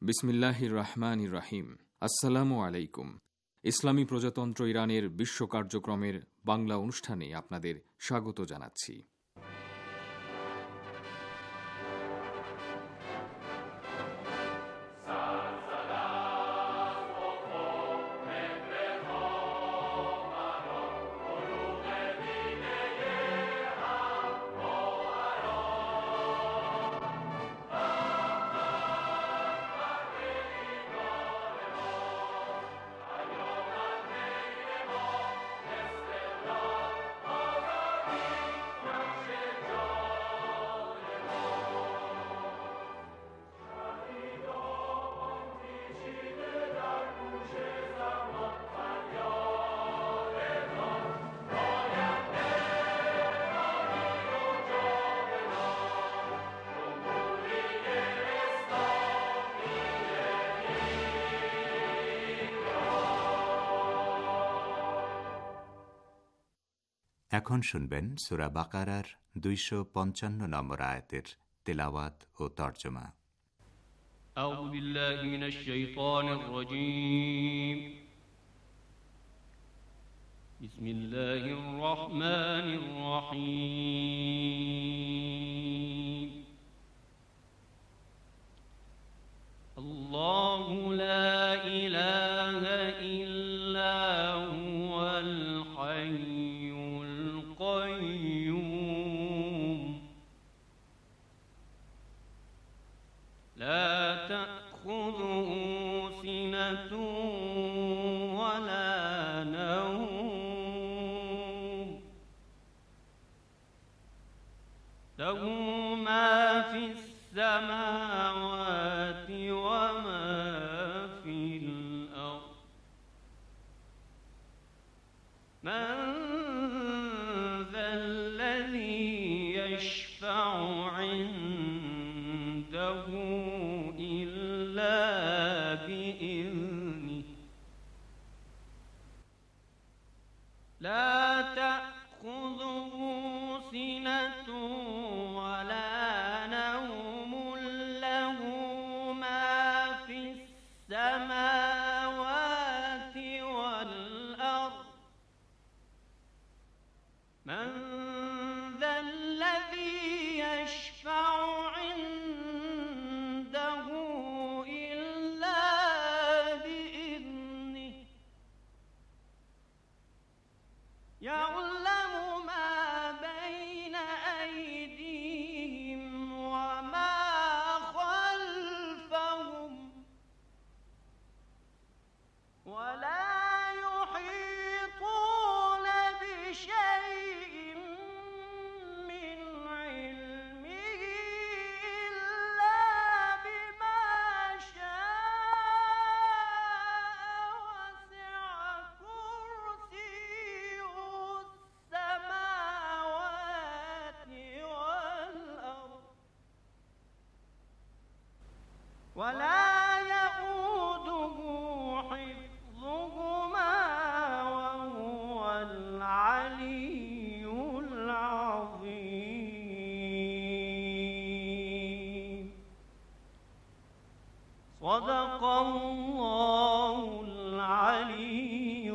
বিসমিল্লাহির রহমানির রহিম। আসসালামু আলাইকুম। ইসলামী প্রজাতন্ত্র ইরানের বিশ্ব কার্যক্রমের বাংলা অনুষ্ঠানে আপনাদের স্বাগত জানাচ্ছি। এখন শুনবেন সূরা বাকারার 255 নম্বর আয়াতের তেলাওয়াত ও তরজমা। আউযু বিল্লাহি মিনাশ শাইতানির রাজীম। বিসমিল্লাহির রহমানির রহিম। আল্লাহু লা ইলাহা ইল্লা হুয়াল হাইয়ুল কাইয়্যুম লা তা'খুযুহু সিনাতুন ওয়া লা নাওম লাহু মা ফিস সামাওয়াতি ওয়া মা ফিল আরদ মান যাল্লাযী ইয়াশফা'ু 'ইনদাহু ইল্লা বিইذনিহি লা তা'খুযুহু সিনাতুন ওয়া লা নাওম লাহু মা ফিস সামাওয়াতি ওয়াল আরদ মান যাল্লাযী ইয়াশফা'ু 'ইনদাহু ইল্লা বিইذনিহি يعلم ما بين أيديهم وما خلفهم ولا يحيطون بشيء من علمه إلا بما شاء وسع كرسيه السماوات والأرض ولا يئوده حفظهما وهو العلي العظيم صدق الله العلي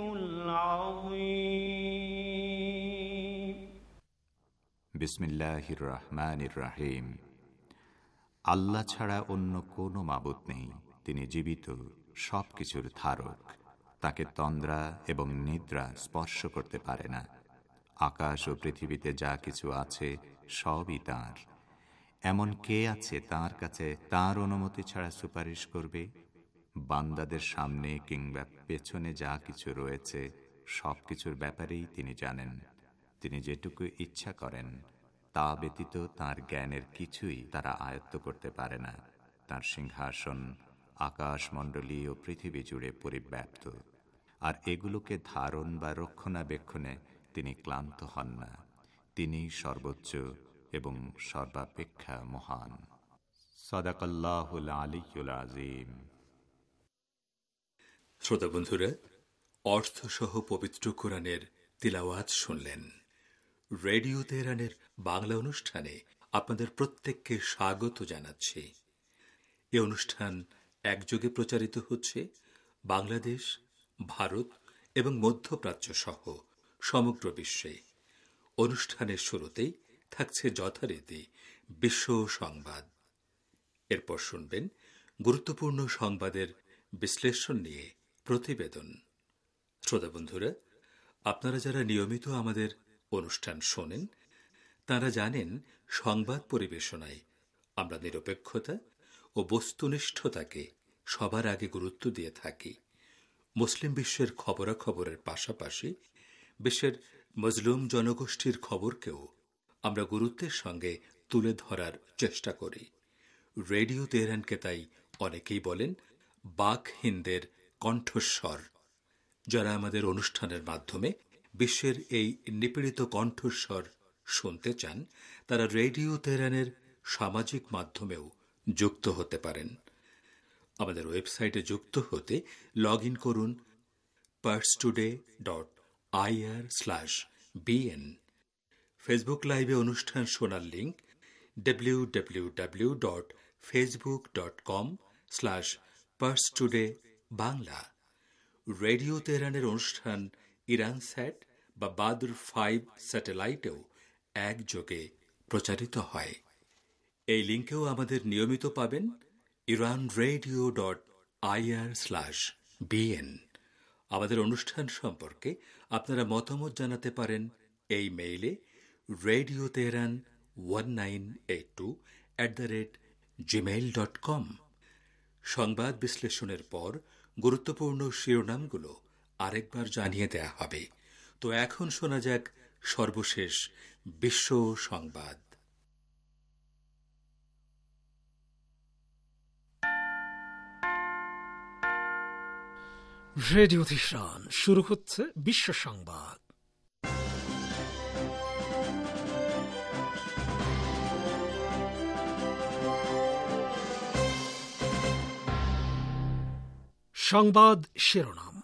العظيم বিসমিল্লাহির রহমানির রহিম। আল্লাহ ছাড়া অন্য কোনো মাবুদ নেই। তিনি জীবিত, সব কিছুর ধারক। তাকে তন্দ্রা এবং নিদ্রা স্পর্শ করতে পারে না। আকাশ ও পৃথিবীতে যা কিছু আছে সবই তাঁর। এমন কে আছে তাঁর কাছে তাঁর অনুমতি ছাড়া সুপারিশ করবে? বান্দাদের সামনে কিংবা পেছনে যা কিছু রয়েছে সব কিছুর ব্যাপারেই তিনি জানেন। তিনি যেটুকু ইচ্ছা করেন তা ব্যতীত তাঁর জ্ঞানের কিছুই তারা আয়ত্ত করতে পারে না। তাঁর সিংহাসন আকাশমণ্ডলী ও পৃথিবী জুড়ে পরিব্যাপ্ত, আর এগুলোকে ধারণ বা রক্ষণাবেক্ষণে তিনি ক্লান্ত হন না। তিনি সর্বোচ্চ এবং সর্বাপেক্ষা মহান। সাদাকাল্লাহুল আলিয়্যুল আযীম। শ্রোতা বন্ধুরা, অর্থসহ পবিত্র কোরআনের তিলাওয়াত শুনলেন। রেডিও তেহরানের বাংলা অনুষ্ঠানে আপনাদের প্রত্যেককে স্বাগত জানাচ্ছি। এ অনুষ্ঠান একযোগে প্রচারিত হচ্ছে বাংলাদেশ, ভারত এবং মধ্যপ্রাচ্য সহ সমগ্র বিশ্বে। অনুষ্ঠানের শুরুতেই থাকছে যথারীতি বিশ্ব সংবাদ। এরপর শুনবেন গুরুত্বপূর্ণ সংবাদের বিশ্লেষণ নিয়ে প্রতিবেদন। শ্রোতা বন্ধুরা, আপনারা যারা নিয়মিত আমাদের অনুষ্ঠান শোনেন তারা জানেন সংবাদ পরিবেশনায় আমরা নিরপেক্ষতা ও বস্তুনিষ্ঠতাকে সবার আগে গুরুত্ব দিয়ে থাকি। মুসলিম বিশ্বের খবরাখবরের পাশাপাশি বিশ্বের মজলুম জনগোষ্ঠীর খবরকেও আমরা গুরুত্বের সঙ্গে তুলে ধরার চেষ্টা করি। রেডিও তেহরানকে তাই অনেকেই বলেন বাক হিন্দের কণ্ঠস্বর। যারা আমাদের অনুষ্ঠানের মাধ্যমে বিশ্বের এই নিপীড়িত কণ্ঠস্বর শুনতে চান তারা রেডিও তেহরানের সামাজিক মাধ্যমেও যুক্ত হতে পারেন। আমাদের ওয়েবসাইটে যুক্ত হতে লগ ইন করুন parstoday.ir/bn। ফেসবুক লাইভে অনুষ্ঠান শোনার লিঙ্ক www.facebook.com/parstodaybangla। রেডিও তেহরানের অনুষ্ঠান ইরানস্যাট বা বাদর 5 স্যাটেলাইটেও একযোগে প্রচারিত হয়। এই লিঙ্কেও আমাদের নিয়মিত পাবেন iranradio.ir/bn। আমাদের অনুষ্ঠান সম্পর্কে আপনারা মতামত জানাতে পারেন এই মেইলে radioteheran1982@gmail.com। সংবাদ বিশ্লেষণের পর গুরুত্বপূর্ণ শিরোনামগুলো আরেকবার জানিয়ে দেয়া হবে। তো এখন শোনা যাক সর্বশেষ বিশ্ব সংবাদ। রেডিও তেহরান, শুরু হচ্ছে বিশ্ব সংবাদ। সংবাদ শিরোনাম।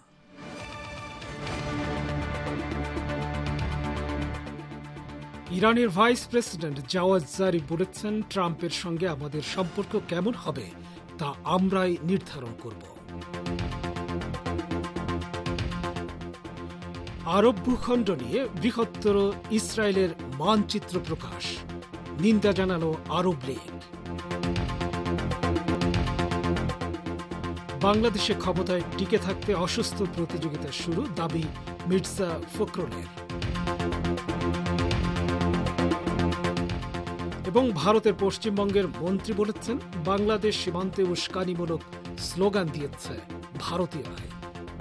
ইরানের ভাইস প্রেসিডেন্ট জাওয়াদ জারিফ বলেছেন, ট্রাম্পের সঙ্গে আমাদের সম্পর্ক কেমন হবে তা আমরাই নির্ধারণ করব। আরব ভূখণ্ড নিয়ে বৃহত্তর ইসরায়েলের মানচিত্র প্রকাশ, নিন্দা জানালো আরব লীগ। বাংলাদেশে ক্ষমতায় টিকে থাকতে অসুস্থ প্রতিযোগিতা শুরু, দাবি মির্জা ফখরুলের। এবং ভারতের পশ্চিমবঙ্গের মন্ত্রী বলেছেন, বাংলাদেশ সীমান্তে উস্কানিমূলক স্লোগান দিয়েছে ভারতীয়রাই।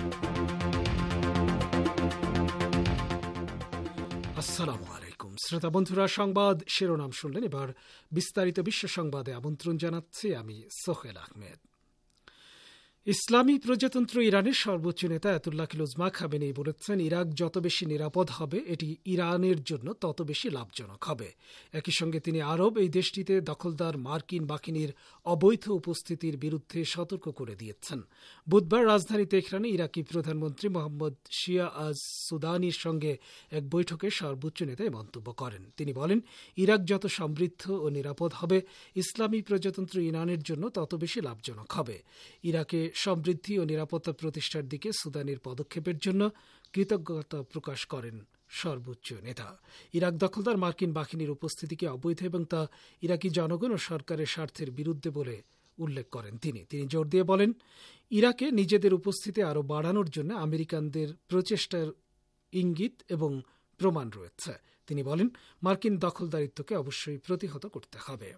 আসসালামু আলাইকুম শ্রোতা বন্ধুরা, সংবাদ শিরোনাম শুনলেন। এবার বিস্তারিত বিশ্ব সংবাদে আমন্ত্রণ জানাচ্ছি আমি সোহেল আহমেদ। ইসলামী প্রজাতন্ত্র ইরানের সর্বোচ্চ নেতা আয়াতুল্লাহ উজমা খামেনেই বলেছেন, ইরাক যত বেশি নিরাপদ হবে এটি ইরানের জন্য তত বেশি লাভজনক হবে। একই সঙ্গে তিনি আরব এই দেশটিতে দখলদার মার্কিন বাহিনীর অবৈধ উপস্থিতির বিরুদ্ধে সতর্ক করে দিয়েছেন। বুধবার রাজধানী তেহরানে ইরাকি প্রধানমন্ত্রী মোহাম্মদ শিয়া আজ সুদানির সঙ্গে এক বৈঠকে সর্বোচ্চ নেতা মন্তব্য করেন। তিনি বলেন, ইরাক যত সমৃদ্ধ ও নিরাপদ হবে ইসলামী প্রজাতন্ত্র ইরানের জন্য তত বেশি লাভজনক হবে। ইরাকে সমৃদ্ধি ও নিরাপত্তা প্রতিষ্ঠার দিকে সুদানের পদক্ষেপের জন্য কৃতজ্ঞতা প্রকাশ করেন সর্বোচ্চ নেতা। ইরাক দখলদার মার্কিন বাহিনীর উপস্থিতিকে অবৈধ এবং তা ইরাকি জনগণ ও সরকারের স্বার্থের বিরুদ্ধে বলে উল্লেখ করেন তিনি। জোর দিয়ে বলেন, ইরাকে নিজেদের উপস্থিতি আরও বাড়ানোর জন্য আমেরিকানদের প্রচেষ্টার ইঙ্গিত এবং প্রমাণ রয়েছে। তিনি বলেন, মার্কিন দখলদারিত্বকে অবশ্যই প্রতিহত করতে হবে।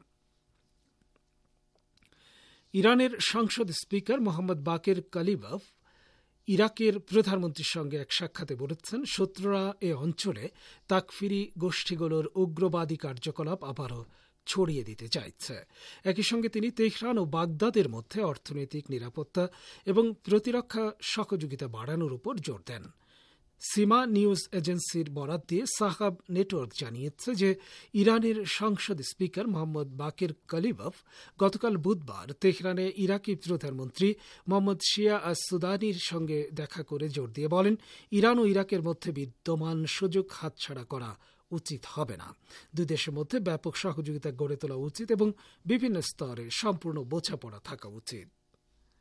ইরানের সংসদ স্পিকার মোহাম্মদ বাকের কালিবাফ ইরাকের প্রধানমন্ত্রীর সঙ্গে এক সাক্ষাতে বলেছেন, শত্রুরা এ অঞ্চলে তাকফিরি গোষ্ঠীগুলোর উগ্রবাদী কার্যকলাপ আবারও ছড়িয়ে দিতে চাইছে। একই সঙ্গে তিনি তেহরান ও বাগদাদের মধ্যে অর্থনৈতিক নিরাপত্তা এবং প্রতিরক্ষা সহযোগিতা বাড়ানোর উপর জোর দেন। সিমা নিউজ এজেন্সির বরাত দিয়ে সাহাব নেটওয়ার্ক জানিয়েছে যে ইরানের সংসদ স্পিকার মোহাম্মদ বাকের কালিবাফ গতকাল বুধবার তেহরানে ইরাকি প্রধানমন্ত্রী মোহাম্মদ শিয়া আজ সুদানির সঙ্গে দেখা করে জোর দিয়ে বলেন, ইরান ও ইরাকের মধ্যে বিদ্যমান সুযোগ হাতছাড়া করা উচিত হবে না। দুই দেশের মধ্যে ব্যাপক সহযোগিতা গড়ে তোলা উচিত এবং বিভিন্ন স্তরে সম্পূর্ণ বোঝাপড়া থাকা উচিত।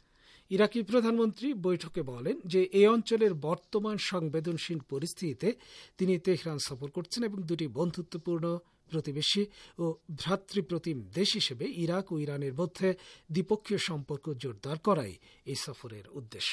ইরাকি প্রধানমন্ত্রী বৈঠকে বলেন যে এই অঞ্চলের বর্তমান সংবেদনশীল পরিস্থিতিতে তিনি তেহরান সফর করছেন এবং দুটি বন্ধুত্বপূর্ণ প্রতিবেশী ও ভ্রাতৃপ্রতিম দেশ হিসেবে ইরাক ও ইরানের মধ্যে দ্বিপক্ষীয় সম্পর্ক জোরদার করাই এই সফরের উদ্দেশ্য।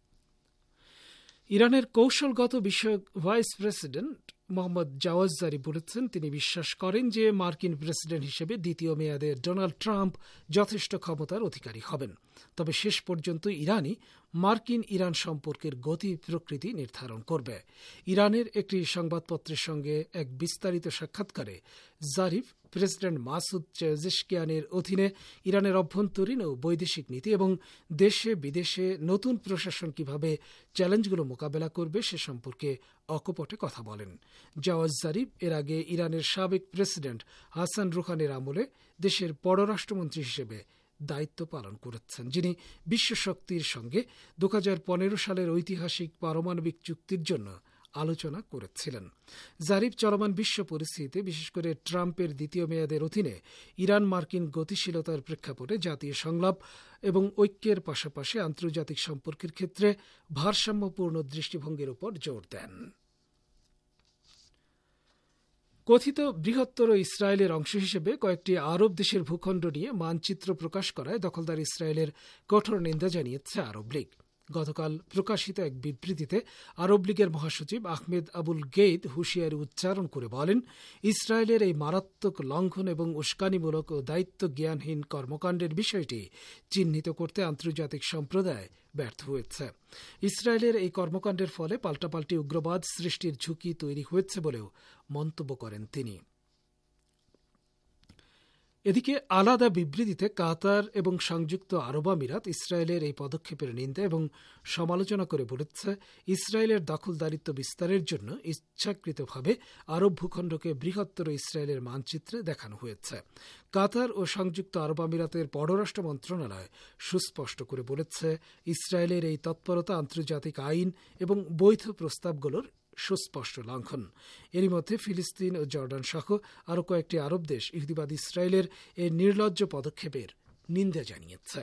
ইরানের কৌশলগত বিষয়ক vice president Mohammad Javad Zarif বলেছেন তিনি বিশ্বাস করেন যে মার্কিন প্রেসিডেন্ট হিসেবে দ্বিতীয় মেয়াদে ডোনাল্ড ট্রাম্প যথেষ্ট ক্ষমতার অধিকারী হবেন, তবে শেষ পর্যন্ত ইরানই মার্কিন ইরান সম্পর্কের গতি প্রকৃতি নির্ধারণ করবে। ইরানের একটি সংবাদপত্রের সঙ্গে এক বিস্তারিত সাক্ষাৎকারে জারিফ প্রেসিডেন্ট মাসুদ পেজেশকিয়ানের অধীনে ইরানের অভ্যন্তরীণ ও বৈদেশিক নীতি এবং দেশে বিদেশে নতুন প্রশাসন কিভাবে চ্যালেঞ্জগুলো মোকাবেলা করবে সে সম্পর্কে অকপটে কথা বলেন। জাওয়াদ জারিফ এর আগে ইরানের সাবেক প্রেসিডেন্ট হাসান রুহানির আমলে দেশের পররাষ্ট্রমন্ত্রী হিসেবে দায়িত্ব পালন করেছেন, যিনি বিশ্বশক্তির সঙ্গে 2015 সালের ঐতিহাসিক পারমাণবিক চুক্তির জন্য আলোচনা করেছিলেন। জারিফ চলমান বিশ্ব পরিস্থিতিতে বিশেষ করে ট্রাম্পের দ্বিতীয় মেয়াদের অধীনে ইরান মার্কিন গতিশীলতার প্রেক্ষাপটে জাতীয় সংলাপ এবং ঐক্যের পাশাপাশি আন্তর্জাতিক সম্পর্কের ক্ষেত্রে ভারসাম্যপূর্ণ দৃষ্টিভঙ্গির উপর জোর দেন। কথিত বৃহত্তর ইসরায়েলের অংশ হিসেবে কয়েকটি আরব দেশের ভূখণ্ড নিয়ে মানচিত্র প্রকাশ করায় দখলদার ইসরায়েলের কঠোর নিন্দা জানিয়েছে আরব লীগ। গতকাল প্রকাশিত এক বিবৃতিতে আরব লীগের মহাসচিব আহমেদ আবুল গেইদ হুঁশিয়ারি উচ্চারণ করে বলেন, ইসরায়েলের এই মারাত্মক লঙ্ঘন এবং উস্কানিমূলক ও দায়িত্ব জ্ঞানহীন কর্মকাণ্ডের বিষয়টি চিহ্নিত করতে আন্তর্জাতিক সম্প্রদায় ব্যর্থ হয়েছে। ইসরায়েলের এই কর্মকাণ্ডের ফলে পাল্টাপাল্টি উগ্রবাদ সৃষ্টির ঝুঁকি তৈরি হয়েছে বলেও মন্তব্য করেন তিনি। এদিকে আলাদা বিবৃতিতে কাতার এবং সংযুক্ত আরব আমিরাত ইসরায়েলের এই পদক্ষেপের নিন্দা এবং সমালোচনা করে বলেছে, ইসরায়েলের দখলদারিত্ব বিস্তারের জন্য ইচ্ছাকৃতভাবে আরব ভূখণ্ডকে বৃহত্তর ইসরায়েলের মানচিত্রে দেখানো হয়েছে। কাতার ও সংযুক্ত আরব আমিরাতের পররাষ্ট্র মন্ত্রণালয় সুস্পষ্ট করে বলেছে, ইসরায়েলের এই তৎপরতা আন্তর্জাতিক আইন এবং বৈধ প্রস্তাবগুলোর সুস্পষ্ট লঙ্ঘন। এরই মধ্যে ফিলিস্তিন ও জর্ডান সহ আরও কয়েকটি আরব দেশ ইহুদিবাদ ইসরায়েলের এই নির্লজ্জ পদক্ষেপের নিন্দা জানিয়েছে।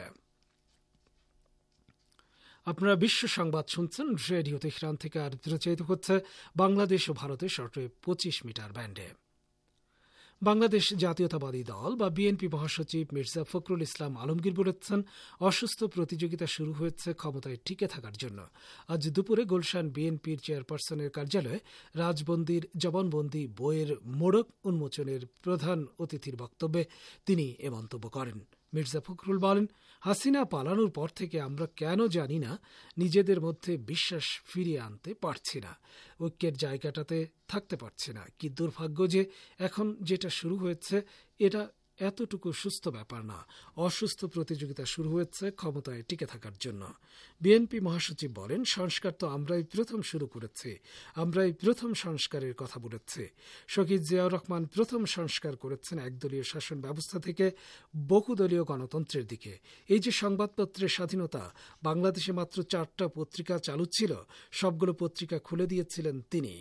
আপনারা বিশ্ব সংবাদ শুনছেন রেডিও তেহরান থেকে, আর প্রচারিত হচ্ছে বাংলাদেশ ও ভারতের শর্টওয়েভ 25 মিটার ব্যান্ডে। বাংলাদেশ জাতীয়তাবাদী দল বা বিএনপি মহাসচিব মির্জা ফখরুল ইসলাম আলমগীর বলেছেন, অসুস্থ প্রতিযোগিতা শুরু হয়েছে ক্ষমতায় টিকে থাকার জন্য। আজ দুপুরে গুলশান বিএনপির চেয়ারপারসনের কার্যালয়ে রাজবন্দির জবানবন্দি বইয়ের মোড়ক উন্মোচনের প্রধান অতিথির বক্তব্যে তিনি এ মন্তব্য করেন। মির্জা ফখরুল বলেন, হাসিনা পালানোর পর থেকে আমরা কেন জানি না নিজেদের মধ্যে বিশ্বাস ফিরিয়ে আনতে পারছি না, ঐক্যের জায়গাটাতে থাকতে পারছি না। কি দুর্ভাগ্য যে এখন যেটা শুরু হয়েছে এটা এতটুকু সুস্থ ব্যাপার না, অসুস্থ প্রতিযোগিতা শুরু হয়েছে ক্ষমতায় টিকে থাকার জন্য। বিএনপি মহাসচিব বলেন, সংস্কার তো আমরাই প্রথম শুরু করেছি, আমরাই প্রথম সংস্কারের কথা বলেছি। শহীদ জিয়াউর রহমান প্রথম সংস্কার করেছেন একদলীয় শাসন ব্যবস্থা থেকে বহুদলীয় গণতন্ত্রের দিকে। এই যে সংবাদপত্রের স্বাধীনতা, বাংলাদেশে মাত্র 4টা পত্রিকা চালু ছিল, সবগুলো পত্রিকা খুলে দিয়েছিলেন তিনি।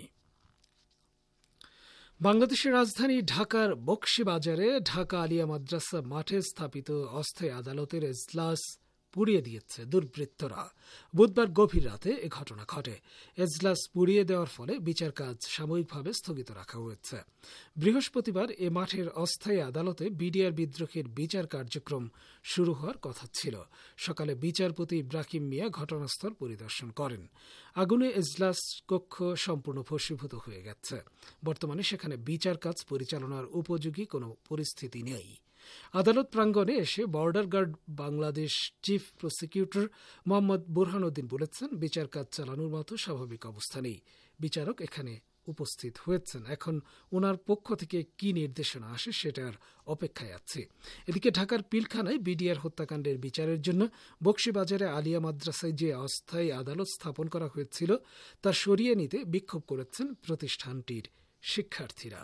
বাংলাদেশের রাজধানী ঢাকার বকশীবাজারে ঢাকা আলিয়া মাদ্রাসা মাঠে স্থাপিত অস্থায়ী আদালতের এজলাস পুড়িয়ে দিয়েছে দুর্বৃত্তরা। বুধবার গভীর রাতে এ ঘটনা ঘটে। এজলাস পুড়িয়ে দেওয়ার ফলে বিচার কাজ সাময়িকভাবে স্থগিত রাখা হয়েছে। বৃহস্পতিবার এ মাঠের অস্থায়ী আদালতে বিডিআর বিদ্রোহের বিচার কার্যক্রম শুরু হওয়ার কথা ছিল। সকালে বিচারপতি ইব্রাহিম মিয়া ঘটনাস্থল পরিদর্শন করেন। আগুনে এজলাস কক্ষ সম্পূর্ণ ভস্মীভূত হয়ে গেছে। বর্তমানে সেখানে বিচার কাজ পরিচালনার উপযোগী কোনো পরিস্থিতি নেই। আদালত প্রাঙ্গণে এসে border guard Bangladesh chief prosecutor Mohammad Burhanuddin বলেছেন, বিচার কাজ চালানোর মতো স্বাভাবিক অবস্থা নেই। বিচারক এখানে উপস্থিত হয়েছেন, এখন ওনার পক্ষ থেকে কি নির্দেশনা আসে সেটার অপেক্ষায় আছে। এদিকে ঢাকার পিলখানায় বিডিআর হত্যাকাণ্ডের বিচারের জন্য বকশীবাজারে আলিয়া মাদ্রাসায় যে অস্থায়ী আদালত স্থাপন করা হয়েছিল তা সরিয়ে নিতে বিক্ষোভ করেছেন প্রতিষ্ঠানটির শিক্ষার্থীরা।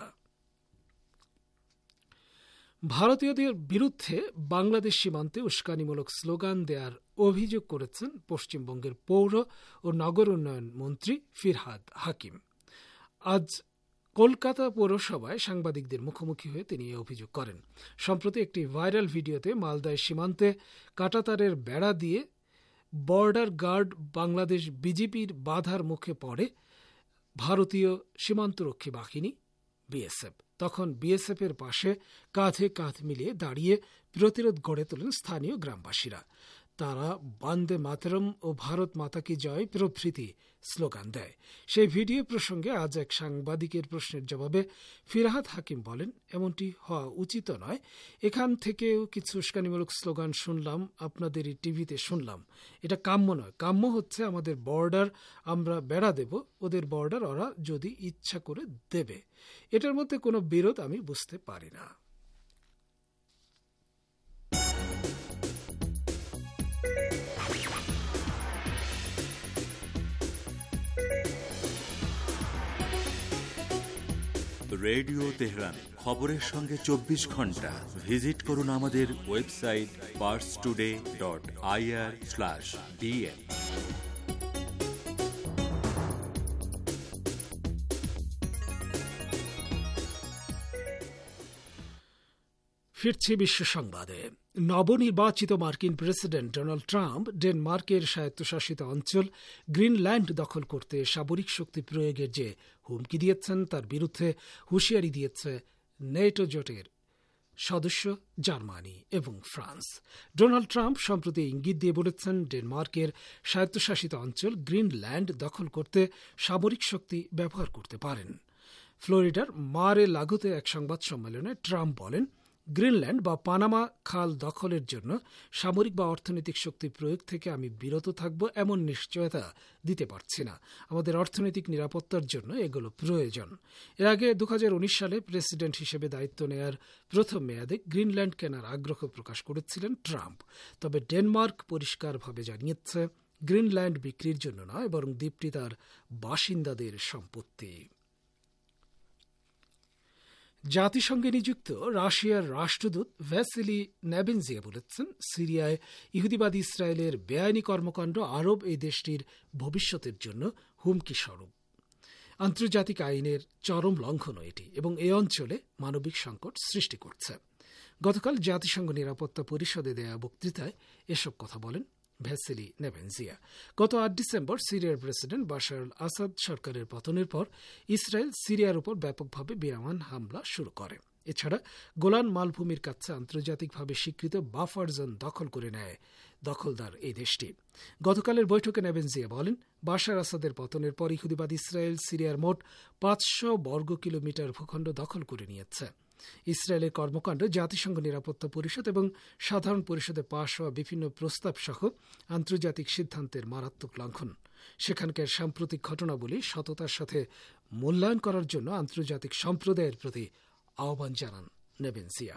ভারতীয়দের বিরুদ্ধে বাংলাদেশ সীমান্তে উস্কানিমূলক স্লোগান দেওয়ার অভিযোগ করেছেন পশ্চিমবঙ্গের পৌর ও নগর উন্নয়ন মন্ত্রী ফিরহাদ হাকিম। আজ কলকাতা পৌরসভায় সাংবাদিকদের মুখোমুখি হয়ে তিনি এই অভিযোগ করেন। সম্প্রতি একটি ভাইরাল ভিডিওতে মালদায় সীমান্তে কাঁটাতারের বেড়া দিয়ে বর্ডার গার্ড বাংলাদেশ বিজিবির বাধার মুখে পড়ে ভারতীয় সীমান্তরক্ষী বাহিনী বিএসএফ। তখন বিএসএফের পাশে কাঁধে কাঁধ মিলিয়ে দাঁড়িয়ে প্রতিরোধ গড়ে তোলেন স্থানীয় গ্রামবাসীরা। তারা বন্দে মাতরম ও ভারত মাতা কি জয় প্রভৃতি স্লোগান দেয়। সেই ভিডিও প্রসঙ্গে আজ এক সাংবাদিকের প্রশ্নের জবাবে ফিরহাদ হাকিম বলেন, এমনটি হওয়া উচিত নয়। এখান থেকেও কিছু উস্কানিমূলক স্লোগান শুনলাম, আপনাদেরই টিভিতে শুনলাম। এটা কাম্য নয়। কাম্য হচ্ছে আমাদের বর্ডার আমরা বেড়া দেব, ওদের বর্ডার ওরা যদি ইচ্ছা করে দেবে। এটার মধ্যে কোনো বিরোধ আমি বুঝতে পারি না। রেডিও তেহরান, খবরের সঙ্গে 24 ঘন্টা। ভিজিট করুন আমাদের ওয়েবসাইট parstoday.ir/dn। ফিরছি বিশ্ব সংবাদে। নবনির্বাচিত মার্কিন প্রেসিডেন্ট ডোনাল্ড ট্রাম্প ডেনমার্কের স্বায়ত্তশাসিত অঞ্চল গ্রিনল্যান্ড দখল করতে সামরিক শক্তি প্রয়োগের যে হুমকি দিয়েছেন তার বিরুদ্ধে হুঁশিয়ারি দিয়েছে নেটো জোটের সদস্য জার্মানি এবং ফ্রান্স। ডোনাল্ড ট্রাম্প সম্প্রতি ইঙ্গিত দিয়ে বলেছেন, ডেনমার্কের স্বায়ত্তশাসিত অঞ্চল গ্রিনল্যান্ড দখল করতে সামরিক শক্তি ব্যবহার করতে পারেন। ফ্লোরিডার মারে লাগোতে এক সংবাদ সম্মেলনে ট্রাম্প বলেন, গ্রিনল্যান্ড বা পানামা খাল দখলের জন্য সামরিক বা অর্থনৈতিক শক্তি প্রয়োগ থেকে আমি বিরত থাকব এমন নিশ্চয়তা দিতে পারছি না। আমাদের অর্থনৈতিক নিরাপত্তার জন্য এগুলো প্রয়োজন। এর আগে 2019 সালে প্রেসিডেন্ট হিসেবে দায়িত্ব নেয়ার প্রথম মেয়াদে গ্রিনল্যান্ড কেনার আগ্রহ প্রকাশ করেছিলেন ট্রাম্প। তবে ডেনমার্ক পরিষ্কারভাবে জানিয়েছে, গ্রিনল্যান্ড বিক্রির জন্য নয়, বরং দ্বীপটি তার বাসিন্দাদের সম্পত্তি। জাতিসংঘে নিযুক্ত রাশিয়ার রাষ্ট্রদূত ভ্যাসিলি নেবেনজিয়া বলেছেন, সিরিয়ায় ইহুদিবাদী ইসরায়েলের বেআইনি কর্মকাণ্ড আরব এই দেশটির ভবিষ্যতের জন্য হুমকি স্বরূপ। আন্তর্জাতিক আইনের চরম লঙ্ঘন এটি এবং এই অঞ্চলে মানবিক সংকট সৃষ্টি করছে। গতকাল জাতিসংঘ নিরাপত্তা পরিষদে দেয়া বক্তৃতায় এসব কথা বলেন ভ্যাসিলি নেবেনজিয়া। গত 8 ডিসেম্বর সিরিয়ার প্রেসিডেন্ট বাশার আল আসাদ সরকারের পতনের পর ইসরায়েল সিরিয়ার উপর ব্যাপকভাবে বিমান হামলা শুরু করে। এছাড়া গোলান মালভূমির কাছে আন্তর্জাতিকভাবে স্বীকৃত বাফার জোন দখল করে নেয় দখলদার এই দেশটি। গতকালের বৈঠকে নেবেনজিয়া বলেন, বাশার আসাদের পতনের পর ইহুদিবাদ ইসরায়েল সিরিয়ার মোট 500 বর্গ কিলোমিটার ভূখণ্ড দখল করে নিয়েছে। ইসরায়েলের কর্মকাণ্ড জাতিসংঘ নিরাপত্তা পরিষদ এবং সাধারণ পরিষদে পাশ হওয়া বিভিন্ন প্রস্তাব সহ আন্তর্জাতিক সিদ্ধান্তের মারাত্মক লঙ্ঘন। সেখানকার সাম্প্রতিক ঘটনাবলী সততার সাথে মূল্যায়ন করার জন্য আন্তর্জাতিক সম্প্রদায়ের প্রতি আহ্বান জানান নেবেনজিয়া।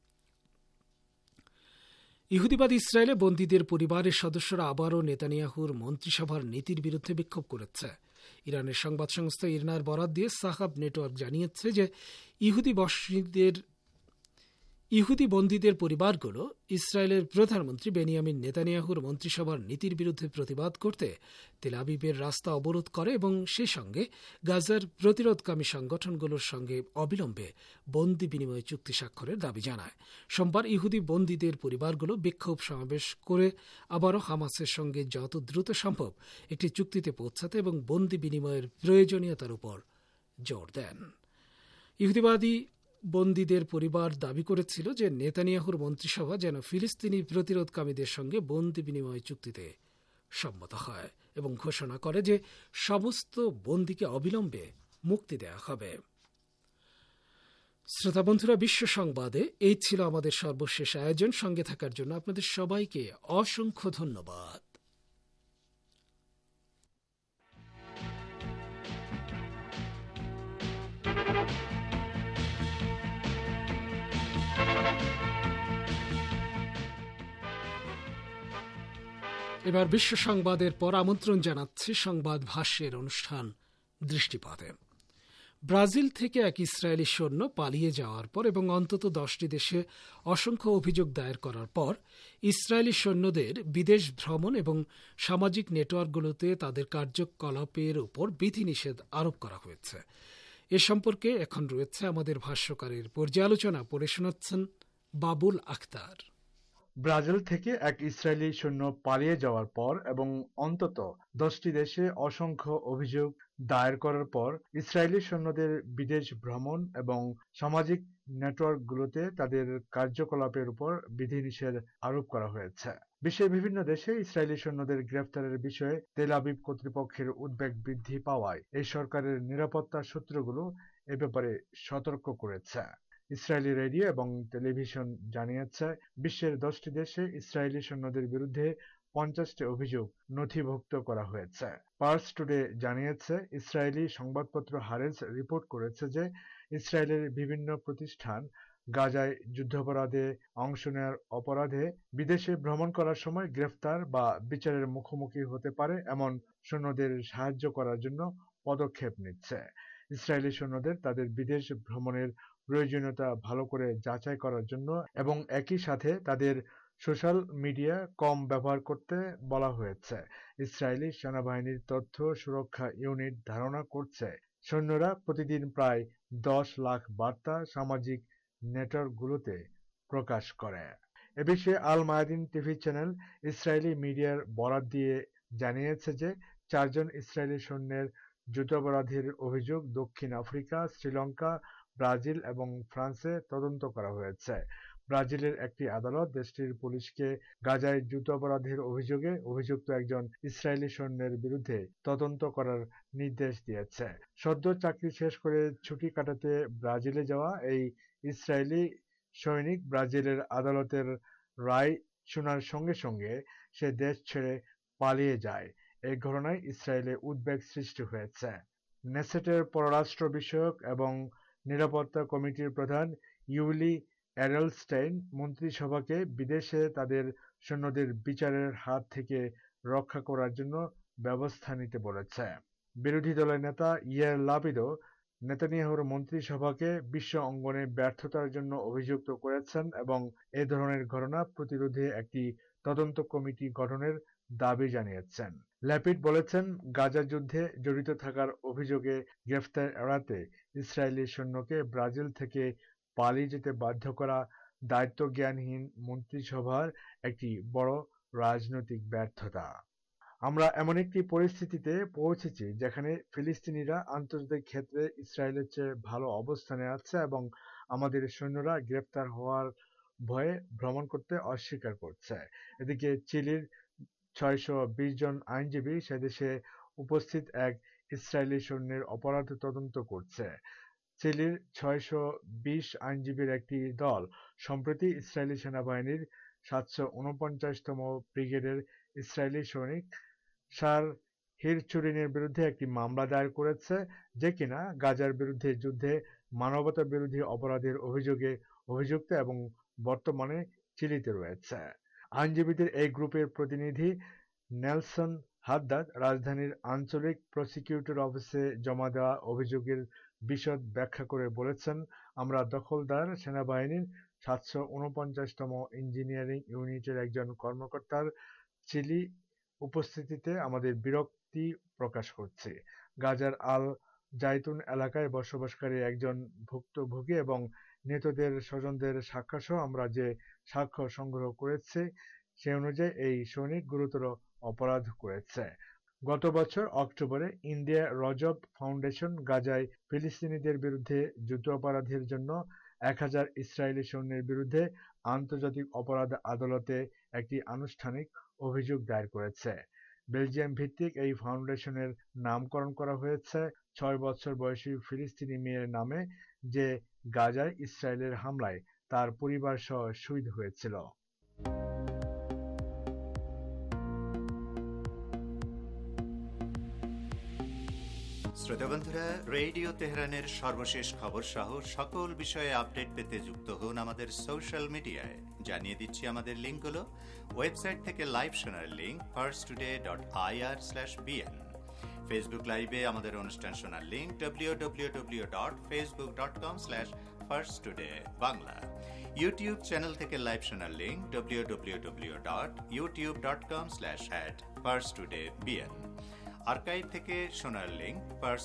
ইহুদিবাদ ইসরায়েলে বন্দীদের পরিবারের সদস্যরা আবারও নেতানিয়াহুর মন্ত্রিসভার নীতির বিরুদ্ধে বিক্ষোভ করেছে। ইরানের সংবাদ সংস্থা ইরনার বরাত দিয়ে সাহাব নেটওয়ার্ক জানিয়েছে যে ইহুদি বন্দীদের পরিবারগুলো ইসরায়েলের প্রধানমন্ত্রী বেনিয়ামিন নেতানিয়াহুর মন্ত্রিসভার নীতির বিরুদ্ধে প্রতিবাদ করতে তেল আবিবের রাস্তা অবরোধ করে এবং সেই সঙ্গে গাজার প্রতিরোধকামী সংগঠনগুলোর সঙ্গে অবিলম্বে বন্দি বিনিময় চুক্তি স্বাক্ষরের দাবি জানায়। সোমবার ইহুদি বন্দীদের পরিবারগুলো বিক্ষোভ সমাবেশ করে আবারও হামাসের সঙ্গে যত দ্রুত সম্ভব একটি চুক্তিতে পৌঁছাতে এবং বন্দি বিনিময়ের প্রয়োজনীয়তার উপর জোর দেন। ইহুদিবাদী বন্দীদের পরিবার দাবি করেছিল যে নেতানিয়াহুর মন্ত্রিসভা যেন ফিলিস্তিনি প্রতিরোধকামীদের সঙ্গে বন্দি বিনিময় চুক্তিতে সম্মত হয় এবং ঘোষণা করে যে সমস্ত বন্দীকে অবিলম্বে মুক্তি দেওয়া হবে। শ্রোতা বন্ধুরা, বিশ্ব সংবাদে এই ছিল আমাদের সর্বশেষ আয়োজন। সঙ্গে থাকার জন্য আপনাদের সবাইকে অসংখ্য ধন্যবাদ। এবার বিশ্ব সংবাদের পর আমন্ত্রণ জানাচ্ছি সংবাদ ভাষ্যের অনুষ্ঠান দৃষ্টিপথে। ব্রাজিল থেকে এক ইসরায়েলি সৈন্য পালিয়ে যাওয়ার পর এবং অন্তত 10টি দেশে অসংখ্য অভিযোগ দায়ের করার পর ইসরায়েলি সৈন্যদের বিদেশ ভ্রমণ এবং সামাজিক নেটওয়ার্কগুলোতে তাদের কার্যকলাপের উপর বিধিনিষেধ আরোপ করা হয়েছে। এ সম্পর্কে এখন রয়েছে আমাদের ভাষ্যকারের পর্যালোচনা। পড়ে শোনাচ্ছেন বাবুল আখতার। ব্রাজিল থেকে এক ইসরায়েলি সৈন্য পালিয়ে যাওয়ার পর এবং অন্তত 10টি দেশে অসংখ্য অভিযোগ দায়ের করার পর ইসরায়েলি সৈন্যদের বিদেশ ভ্রমণ এবং সামাজিক নেটওয়ার্কগুলোতে তাদের কার্যকলাপের উপর বিধিনিষেধ আরোপ করা হয়েছে। বিশ্বের বিভিন্ন দেশে ইসরায়েলি সৈন্যদের গ্রেফতারের বিষয়ে তেল আবিব কর্তৃপক্ষের উদ্বেগ বৃদ্ধি পাওয়ায় এই সরকারের নিরাপত্তা সূত্রগুলো এ ব্যাপারে সতর্ক করেছে। ইসরায়েলি রেডিও এবং টেলিভিশন জানিয়েছে বিশ্বের 10টি দেশে ইসরায়েলি সৈন্যদের বিরুদ্ধে 50টি অভিযোগ নথিভুক্ত করা হয়েছে। পার্স টুডে জানিয়েছে ইসরায়েলি সংবাদপত্র হারেজ রিপোর্ট করেছে যে ইসরায়েলের বিভিন্ন প্রতিষ্ঠান গাজায় যুদ্ধাপরাধে অংশ নেওয়ার অপরাধে বিদেশে ভ্রমণ করার সময় গ্রেফতার বা বিচারের মুখোমুখি হতে পারে এমন সৈন্যদের সাহায্য করার জন্য পদক্ষেপ নিচ্ছে। ইসরায়েলি সৈন্যদের তাদের বিদেশ ভ্রমণের প্রয়োজনীয়তা ভালো করে যাচাই করার জন্য এবং একই সাথে তাদের সোশ্যাল মিডিয়া কম ব্যবহার করতে বলা হয়েছে। ইসরায়েলি সেনাবাহিনীর তথ্য সুরক্ষা ইউনিট ধারণা করছে সৈন্যরা প্রতিদিন প্রায় 10 লাখ বার্তা সামাজিক নেটওয়ার্কগুলোতে প্রকাশ করে। এ বিষয়ে আল মায়াদিন টিভি চ্যানেল ইসরায়েলি মিডিয়ার বরাত দিয়ে জানিয়েছে যে 4 জন ইসরায়েলি সৈন্যের যুদ্ধাপরাধের অভিযোগ দক্ষিণ আফ্রিকা, শ্রীলঙ্কা, ব্রাজিল এবং ফ্রান্সে তদন্ত করা হয়েছে। ব্রাজিলের একটি আদালত দেশটির পুলিশকে গাজায় যুদ্ধাপরাধের অভিযোগে অভিযুক্ত একজন ইসরায়েলি সৈন্যের বিরুদ্ধে তদন্ত করার নির্দেশ দিয়েছে। সদ্য চাকরি শেষ করে ছুটি কাটাতে ব্রাজিলে যাওয়া এই ইসরায়েলি সৈনিক ব্রাজিলের আদালতের রায় শোনার সঙ্গে সঙ্গে সে দেশ ছেড়ে পালিয়ে যায়। এই ঘটনায় ইসরায়েলে উদ্বেগ সৃষ্টি হয়েছে। নেসেটের পররাষ্ট্র বিষয়ক এবং নিরাপত্তা কমিটির প্রধান ইউলি এডেলস্টাইন মন্ত্রিসভাকে বিদেশে তাদের সৈন্যদের বিচারের হাত থেকে রক্ষা করার জন্য ব্যবস্থা নিতে বলেছে। বিরোধী দলের নেতা ইয়ার লাপিদও নেতানিয়াহুর মন্ত্রিসভাকে বিশ্ব অঙ্গনে ব্যর্থতার জন্য অভিযুক্ত করেছেন এবং এ ধরনের ঘটনা প্রতিরোধে একটি তদন্ত কমিটি গঠনের দাবি জানিয়েছেন। ল্যাপিড বলেছেন, গাজা যুদ্ধে জড়িত থাকার অভিযোগে গ্রেফতার এড়াতে ইসরায়েলি সৈন্যকে ব্রাজিল থেকে পালিয়ে যেতে বাধ্য করা দায়িত্বজ্ঞানহীন মন্ত্রিসভার একটি বড় রাজনৈতিক ব্যর্থতা। আমরা এমন একটি পরিস্থিতিতে পৌঁছেছি যেখানে ফিলিস্তিনিরা আন্তর্জাতিক ক্ষেত্রে ইসরায়েলের চেয়ে ভালো অবস্থানে আছে এবং আমাদের সৈন্যরা গ্রেফতার হওয়ার ভয়ে ভ্রমণ করতে অস্বীকার করছে। এদিকে চিলির 620 জন আইনজীবী সেদেশে উপস্থিত এক ইসরায়েলি সৈন্যের অপরাধ তদন্ত করছে। চিলির 620 আইনজীবীর একটি দল সম্প্রতি ইসরায়েলি সেনাবাহিনীর 749তম ব্রিগেডের ইসরায়েলি সৈনিক শার হিরচুরিনের বিরুদ্ধে একটি মামলা দায়ের করেছে, যে কিনা গাজার বিরুদ্ধে যুদ্ধে মানবতা বিরোধী অপরাধের অভিযোগে অভিযুক্ত এবং বর্তমানে চিলিতে রয়েছে। আইনজীবীদের এই গ্রুপের প্রতিনিধি নেলসন হাদ্দাদ রাজধানীর আঞ্চলিক প্রসিকিউটর অফিসে জমা দেওয়া অভিযোগের বিশদ ব্যাখ্যা করে বলেছেন, আমরা দখলদার সেনাবাহিনীর 749তম ইঞ্জিনিয়ারিং ইউনিটের একজন কর্মকর্তার চিলি উপস্থিতিতে আমাদের বিরক্তি প্রকাশ করছি। গাজার আল জাইতুন এলাকায় বসবাসকারী একজন ভুক্তভোগী এবং নিহতদের স্বজনদের সাক্ষ্যসহ আমরা যে সাক্ষ্য সংগ্রহ করেছি সে অনুযায়ী এই সৈনিক গুরুতর অপরাধ করেছে। গত বছর অক্টোবরে ইন্ডিয়া রজব ফাউন্ডেশন গাজায় ফিলিস্তিনিদের বিরুদ্ধে যুদ্ধাপরাধের জন্য 1000 ইসরায়েলি সৈন্যের বিরুদ্ধে আন্তর্জাতিক অপরাধ আদালতে একটি আনুষ্ঠানিক অভিযোগ দায়ের করেছে। বেলজিয়াম ভিত্তিক এই ফাউন্ডেশনের নামকরণ করা হয়েছে 6 বছর বয়সী ফিলিস্তিনি মেয়ের নামে, যে গাজায় ইসরায়েলের হামলায় তার পরিবার সহ শহীদ হয়েছিল। শ্রোতা বন্ধুরা, রেডিও তেহরানের সর্বশেষ খবর সহ সকল বিষয়ে আপডেট পেতে যুক্ত হন আমাদের সোশ্যাল মিডিয়ায়। জানিয়ে দিচ্ছি আমাদের লিঙ্কগুলো। ওয়েবসাইট থেকে লাইভ শোনার লিঙ্ক firstoday.ir/bn, ফেসবুক লাইভে আমাদের অনুষ্ঠান শোনার লিঙ্ক www.facebook.com/firsttoday/bangla, ইউটিউব চ্যানেল থেকে লাইভ শোনার লিঙ্ক www.youtube.com/@firsttodaybn। আর্কাইভ থেকে শোনার লিংক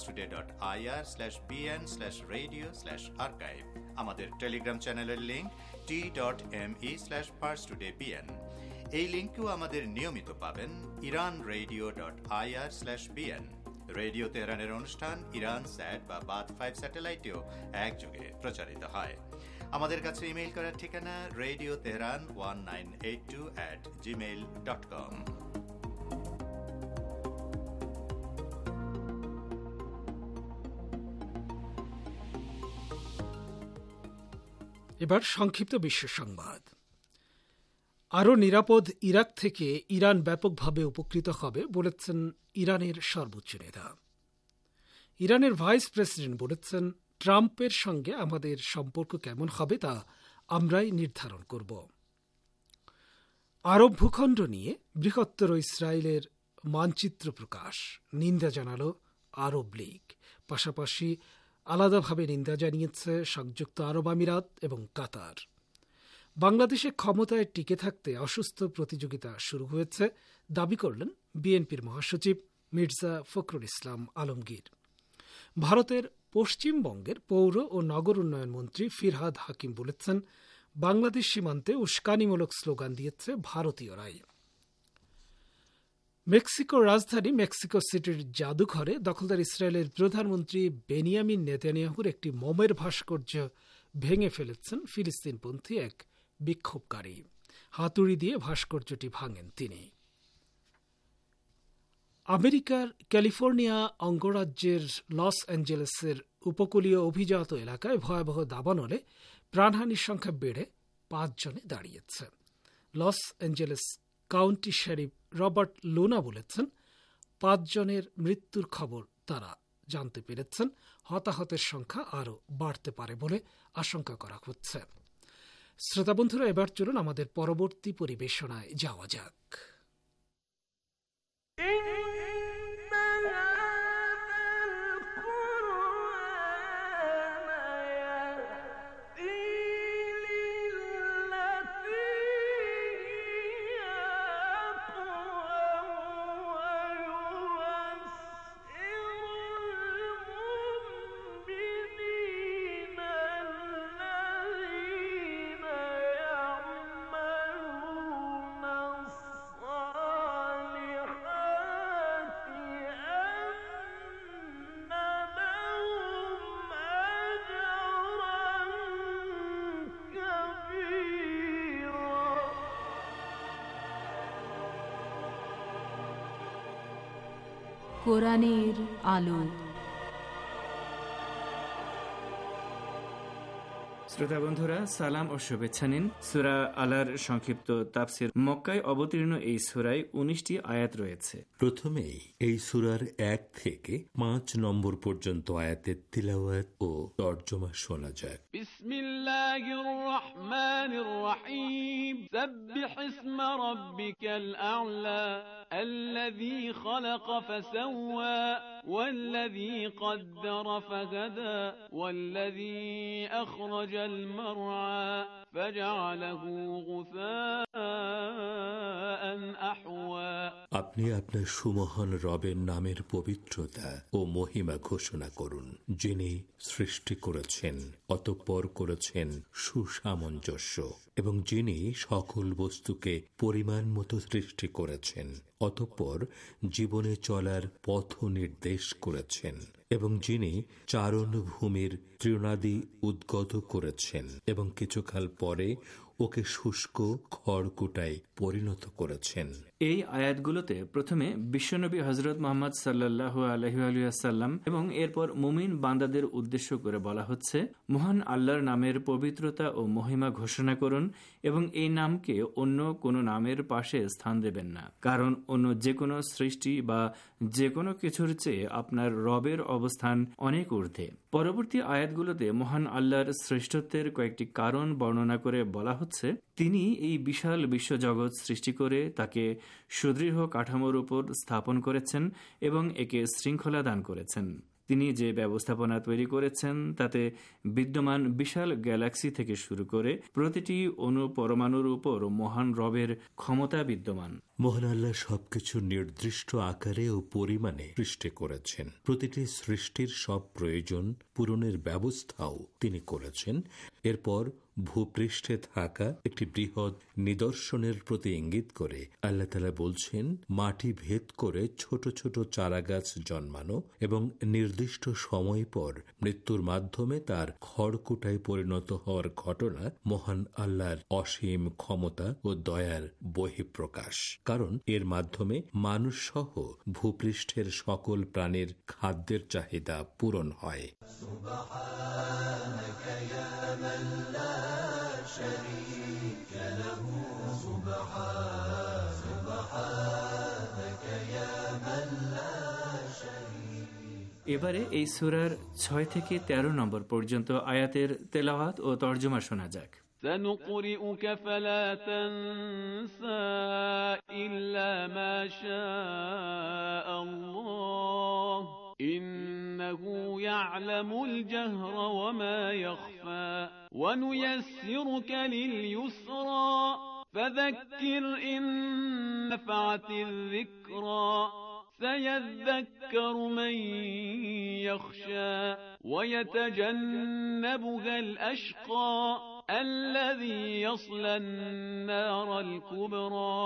parstoday.ir/bn/radio/archive। আমাদের টেলিগ্রাম চ্যানেলের লিংক t.me/parstodaybn। এই লিংকেও আমাদের নিয়মিত পাবেন iranradio.ir/bn। রেডিও তেহরানের অনুষ্ঠান ইরান স্যাট বা বাদ 5 স্যাটেলাইটেও একযোগে প্রচারিত হয়। আমাদের কাছে ইমেইল করার ঠিকানা radioteheran1982@gmail.com। এবার সংক্ষিপ্ত বিশ্ব সংবাদ। আরও নিরাপদ ইরাক থেকে ইরান ব্যাপকভাবে উপকৃত হবে বলেছেন ইরানের সর্বোচ্চ নেতা। ইরানের ভাইস প্রেসিডেন্ট বলেছেন, ট্রাম্পের সঙ্গে আমাদের সম্পর্ক কেমন হবে তা আমরাই নির্ধারণ করব। আরব ভূখণ্ড নিয়ে বৃহত্তর ইসরায়েলের মানচিত্র প্রকাশ, নিন্দা জানাল আরব লীগ। পাশাপাশি আলাদাভাবে নিন্দা জানিয়েছে সংযুক্ত আরব আমিরাত এবং কাতার। বাংলাদেশে ক্ষমতায় টিকে থাকতে অসুস্থ প্রতিযোগিতা শুরু হয়েছে দাবি করলেন বিএনপির মহাসচিব মির্জা ফখরুল ইসলাম আলমগীর। ভারতের পশ্চিমবঙ্গের পৌর ও নগর উন্নয়ন মন্ত্রী ফিরহাদ হাকিম বলেছেন, বাংলাদেশ সীমান্তে উস্কানিমূলক স্লোগান দিয়েছে ভারতীয়রাই। মেক্সিকোর রাজধানী মেক্সিকো সিটির জাদুঘরে দখলদার ইসরায়েলের প্রধানমন্ত্রী বেনিয়ামিন নেতানিয়াহুর একটি মোমের ভাস্কর্য ভেঙে ফেলেছেন ফিলিস্তিনপন্থী এক বিক্ষোভকারী। হাতুড়ি দিয়ে ভাস্কর্যটি ভাঙেন তিনি। আমেরিকার ক্যালিফোর্নিয়া অঙ্গরাজ্যের লস অ্যাঞ্জেলেসের উপকূলীয় অভিজাত এলাকায় ভয়াবহ দাবানলে প্রাণহানির সংখ্যা বেড়ে 5 জনে দাঁড়িয়েছে। Los Angeles County sheriff Robert Luna বলেছেন, 5 জনের মৃত্যুর খবর তারা জানতে পেরেছেন। হতাহতের সংখ্যা আরও বাড়তে পারে বলে আশঙ্কা করা হচ্ছে। শ্রোতাবন্ধুরা, এবার চলুন আমাদের পরবর্তী পরিবেশনায় যাওয়া যাক। কোরআনের আলো। শ্রোতা বন্ধুরা, সালাম ও শুভেচ্ছা নিন। সূরা আলার সংক্ষিপ্ত তাফসির। মক্কায় অবতীর্ণ এই সূরায় 19টি আয়াত রয়েছে। প্রথমেই এই সূরার 1 থেকে 5 নম্বর পর্যন্ত আয়াতের তিলাওয়াত ও তরজমা শোনা যাক। বিসমিল্লাহির রহমানির রহিম। সাব্বিহ ইসমা রাব্বিকাল আ'লা আল্লাযী খালাকা ফাসাওয়া ওয়াল্লাযী কদ্দারা ফাহাদা ওয়াল্লাযী আখরাজাল মারআ ফাজআলাহু গুসাআন আহওয়া। আপনি আপনার সুমহান রবের নামের পবিত্রতা ও মহিমা ঘোষণা করুন, যিনি সৃষ্টি করেছেন অতঃপর করেছেন সুসামঞ্জস্য, এবং যিনি সকল বস্তুকে পরিমাণ মতো সৃষ্টি করেছেন অতঃপর জীবনে চলার পথ নির্দেশ করেছেন, এবং যিনি চারণভূমির তৃণাদি উদ্গত করেছেন এবং কিছুকাল পরে ওকে শুষ্ক খড়কুটায় পরিণত করেছেন। এই আয়াতগুলোতে প্রথমে বিশ্বনবী হযরত মুহাম্মদ সাল্লাল্লাহু আলাইহি ওয়াসাল্লাম এবং এরপর মুমিন বান্দাদের উদ্দেশ্য করে বলা হচ্ছে, মহান আল্লাহর নামের পবিত্রতা ও মহিমা ঘোষণা করুন এবং এই নামকে অন্য কোনো নামের পাশে স্থান দেবেন না, কারণ অন্য যে কোনো সৃষ্টি বা যে কোনো কিছুর চেয়ে আপনার রবের অবস্থান অনেক ঊর্ধ্বে। পরবর্তী আয়াতগুলোতে মহান আল্লাহর শ্রেষ্ঠত্বের কয়েকটি কারণ বর্ণনা করে বলা হচ্ছে, তিনি এই বিশাল বিশ্বজগৎ সৃষ্টি করে তাকে সুদৃঢ় কাঠামোর উপর স্থাপন করেছেন এবং একে শৃঙ্খলা দান করেছেন। তিনি যে ব্যবস্থাপনা তৈরি করেছেন তাতে বিদ্যমান বিশাল গ্যালাক্সি থেকে শুরু করে প্রতিটি অণু পরমাণুর উপর মহান রবের ক্ষমতা বিদ্যমান। মহান আল্লাহ সবকিছু নির্দিষ্ট আকারে ও পরিমাণে সৃষ্টি করেছেন। প্রতিটি সৃষ্টির সব প্রয়োজন পূরণের ব্যবস্থাও তিনি করেছেন। এরপর ভূপৃষ্ঠে থাকা একটি বৃহৎ নিদর্শনের প্রতি ইঙ্গিত করে আল্লাহ তাআলা বলছেন, মাটি ভেদ করে ছোট ছোট চারাগাছ জন্মানো এবং নির্দিষ্ট সময় পর মৃত্যুর মাধ্যমে তার খড়কুটায় পরিণত হওয়ার ঘটনা মহান আল্লাহর অসীম ক্ষমতা ও দয়ার বহিঃপ্রকাশ। কারণ এর মাধ্যমে মানুষ সহ ভূপৃষ্ঠের সকল প্রাণীর খাদ্যের চাহিদা পূরণ হয়। এবারে এই সূরার 6 থেকে 13 নম্বর পর্যন্ত আয়াতের তেলাওয়াত ও তর্জমা শোনা যাক। سنقرئك فلا تنسى إلا ما شاء الله إنه يعلم الجهر وما يخفى ونيسرك لليسرى فذكر إن نفعت الذكرى سيذكر من يخشى ويتجنبها الأشقى الذي يصلى النار الكبرى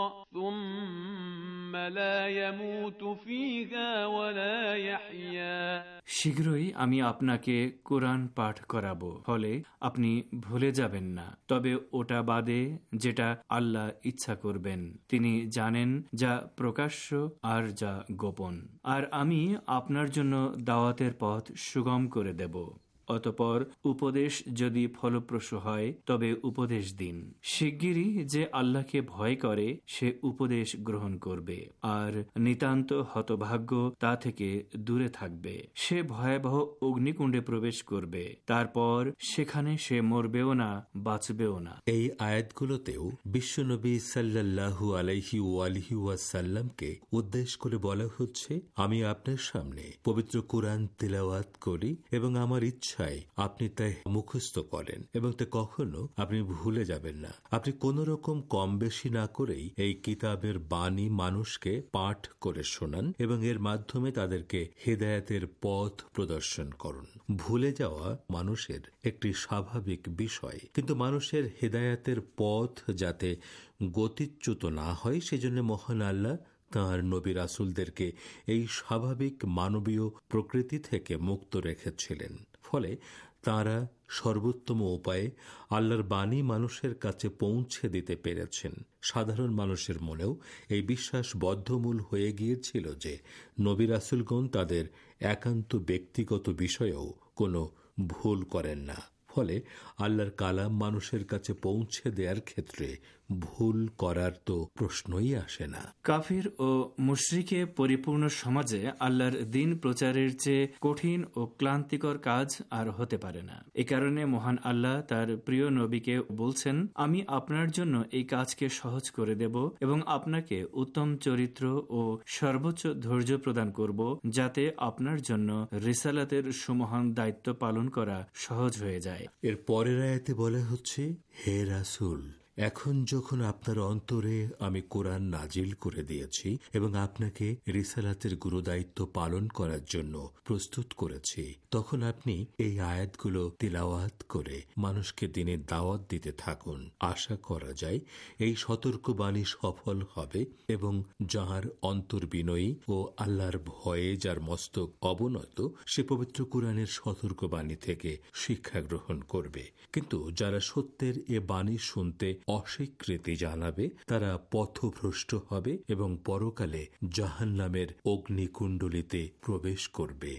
ثم لا يموت فيها ولا يحيا। শীঘ্রই আমি আপনাকে কোরআন পাঠ করাবো, ফলে আপনি ভুলে যাবেন না। তবে ওটা বাদে যেটা আল্লাহ ইচ্ছা করবেন, তিনি জানেন যা প্রকাশ্য আর যা গোপন। আর আমি আপনার জন্য দাওয়াতের পথ সুগম করে দেব। অতঃপর উপদেশ যদি ফলপ্রসূ হয় তবে উপদেশ দিন। শিগগিরই যে আল্লাহকে ভয় করে সে উপদেশ গ্রহণ করবে, আর নিতান্ত হতভাগ্য তা থেকে দূরে থাকবে। সে ভয়াবহ অগ্নিকুণ্ডে প্রবেশ করবে, তারপর সেখানে সে মরবেও না, বাঁচবেও না। এই আয়াতগুলোতেও বিশ্বনবী সাল্লাল্লাহু আলাইহি ওয়ালিহি ওয়াসাল্লামকে উদ্দেশ্য করে বলা হচ্ছে, আমি আপনার সামনে পবিত্র কুরআন তিলাওয়াত করি এবং আমার ইচ্ছা আপনি তাই মুখস্থ করেন এবং তা কখনো আপনি ভুলে যাবেন না। আপনি কোন রকম কম বেশি না করেই এই কিতাবের বাণী মানুষকে পাঠ করে শোনান এবং এর মাধ্যমে তাদেরকে হেদায়েতের পথ প্রদর্শন করুন। ভুলে যাওয়া মানুষের একটি স্বাভাবিক বিষয়, কিন্তু মানুষের হেদায়েতের পথ যাতে গতিচ্যুত না হয় সেজন্য মহান আল্লাহ তাঁর নবী রাসূলদেরকে এই স্বাভাবিক মানবীয় প্রকৃতি থেকে মুক্ত রেখেছিলেন। ফলে তাঁরা সর্বোত্তম উপায়ে আল্লাহর বাণী মানুষের কাছে পৌঁছে দিতে পেরেছেন। সাধারণ মানুষের মনেও এই বিশ্বাস বদ্ধমূল হয়ে গিয়েছিল যে নবী রাসূলগণ তাদের একান্ত ব্যক্তিগত বিষয়েও কোনো ভুল করেন না। ফলে আল্লাহর কালাম মানুষের কাছে পৌঁছে দেওয়ার ক্ষেত্রে ভুল করার তো প্রশ্নই আসে না। কাফির ও মুশরিকে পরিপূর্ণ সমাজে আল্লাহর দ্বীন প্রচারের চেয়ে কঠিন ও ক্লান্তিকর কাজ আর হতে পারে না। এ কারণে মহান আল্লাহ তার প্রিয় নবীকে বলছেন, আমি আপনার জন্য এই কাজকে সহজ করে দেব এবং আপনাকে উত্তম চরিত্র ও সর্বোচ্চ ধৈর্য প্রদান করব, যাতে আপনার জন্য রিসালাতের সুমহান দায়িত্ব পালন করা সহজ হয়ে যায়। এর পরের আয়াতে বলা হচ্ছে, হে রাসূল, এখন যখন আপনার অন্তরে আমি কোরআন নাজিল করে দিয়েছি এবং আপনাকে রিসালাতের গুরুদায়িত্ব পালন করার জন্য প্রস্তুত করেছি, তখন আপনি এই আয়াতগুলো তিলাওয়াত করে মানুষকে দিনের দাওয়াত দিতে থাকুন। আশা করা যায় এই সতর্কবাণী সফল হবে এবং যার অন্তর বিনয়ী ও আল্লাহর ভয়ে যার মস্তক অবনত, সে পবিত্র কোরআনের সতর্কবাণী থেকে শিক্ষা গ্রহণ করবে। কিন্তু যারা সত্যের এ বাণী শুনতে অস্বীকৃতি জানাবে তারা পথভ্রষ্ট হবে এবং পরকালে জাহান্নামের অগ্নিকুণ্ডলিতে প্রবেশ করবে।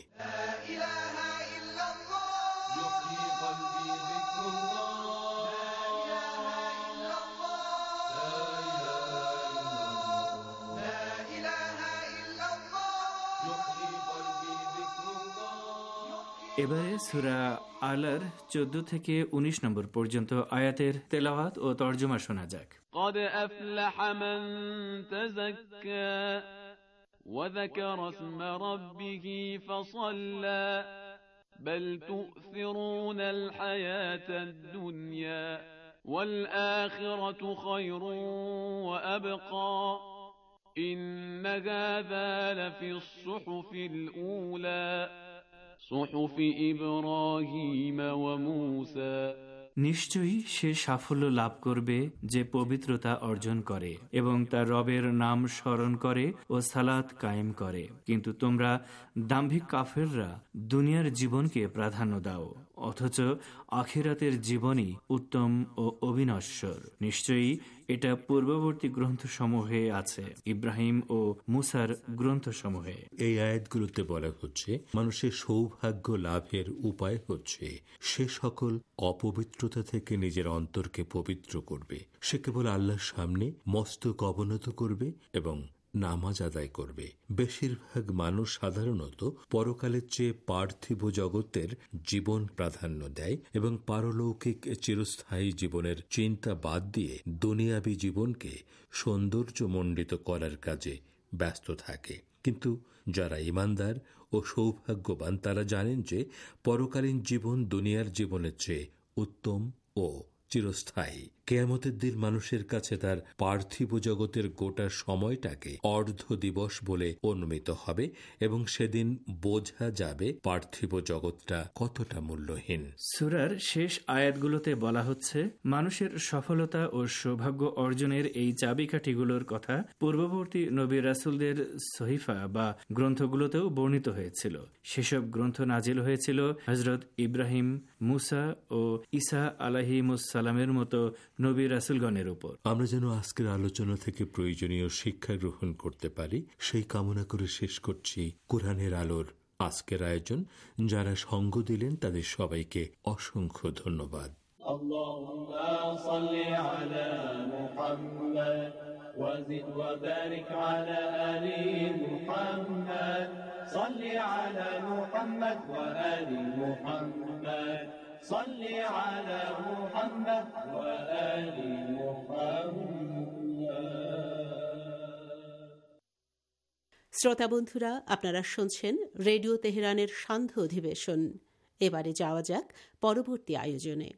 এবারে সূরা আলার 14 থেকে 19 নম্বর পর্যন্ত আয়াতের তেলাওয়াত ও তর্জমা শোনা যাক। قد أفلح من تزكى وذكر اسم ربه فصلى بل تؤثرون الحياة الدنيا والآخرة خير وأبقى إن هذا لفي الصحف الأولى صحف إبراهيم وموسى নিশ্চয়ই সে সাফল্য লাভ করবে যে পবিত্রতা অর্জন করে এবং তার রবের নাম স্মরণ করে ও সালাত কায়েম করে, কিন্তু তোমরা দাম্ভিক কাফেররা দুনিয়ার জীবনকে প্রাধান্য দাও, অথচ আখিরাতের জীবনই উত্তম ও অবিনশ্বর। নিশ্চয়ই এটা পূর্ববর্তী গ্রন্থসমূহে আছে, ইব্রাহিম ও মুসার গ্রন্থসমূহে। এই আয়াতগুলোতে বলা হচ্ছে মানুষের সৌভাগ্য লাভের উপায় হচ্ছে সে সকল অপবিত্রতা থেকে নিজের অন্তরকে পবিত্র করবে, সে কেবল আল্লাহর সামনে মস্তক অবনত করবে এবং নামাজ আদায় করবে। বেশিরভাগ মানুষ সাধারণত পরকালের চেয়ে পার্থিব জগতের জীবন প্রাধান্য দেয় এবং পারলৌকিক চিরস্থায়ী জীবনের চিন্তা বাদ দিয়ে দুনিয়াবী জীবনকে সৌন্দর্যমণ্ডিত করার কাজে ব্যস্ত থাকে। কিন্তু যারা ঈমানদার ও সৌভাগ্যবান তারা জানেন যে পরকালীন জীবন দুনিয়ার জীবনের চেয়ে উত্তম ও চিরস্থায়ী। কিয়ামতের দিন মানুষের কাছে তার পার্থিব জগতের গোটা সময়টাকে অর্ধ দিবস বলে অনুমিত হবে এবং সেদিন বোঝা যাবে পার্থিব জগৎটা কতটা মূল্যহীন। সূরার শেষ আয়াতগুলোতে বলা হচ্ছে মানুষের সফলতা ও সৌভাগ্য অর্জনের এই চাবিকাঠিগুলোর কথা পূর্ববর্তী নবী রাসূলদের সহিফা বা গ্রন্থগুলোতেও বর্ণিত হয়েছিল। সেসব গ্রন্থ নাজিল হয়েছিল হযরত ইব্রাহিম, মুসা ও ঈসা আলাইহিমুসসালামের মতো নবী রাসূলগণের উপর। আমরা যেন আজকের আলোচনা থেকে প্রয়োজনীয় শিক্ষা গ্রহণ করতে পারি সেই কামনা করে শেষ করছি কোরআনের আলোর আজকের আয়োজন। যারা সঙ্গ দিলেন তাদের সবাইকে অসংখ্য ধন্যবাদ। আল্লাহুম্মা সাল্লি আলা মুহাম্মাদ ওয়াজিদ ওয়া বারিক আলা আলি মুহাম্মাদ সাল্লি আলা মুহাম্মাদ ওয়া আলি মুহাম্মাদ صلي على محمد وآل محمد। শ্রোতা বন্ধুরা, আপনারা শুনছেন রেডিও তেহরানের সান্ধ্য অধিবেশন। এবারে যাওয়া যাক পরবর্তী আয়োজনে।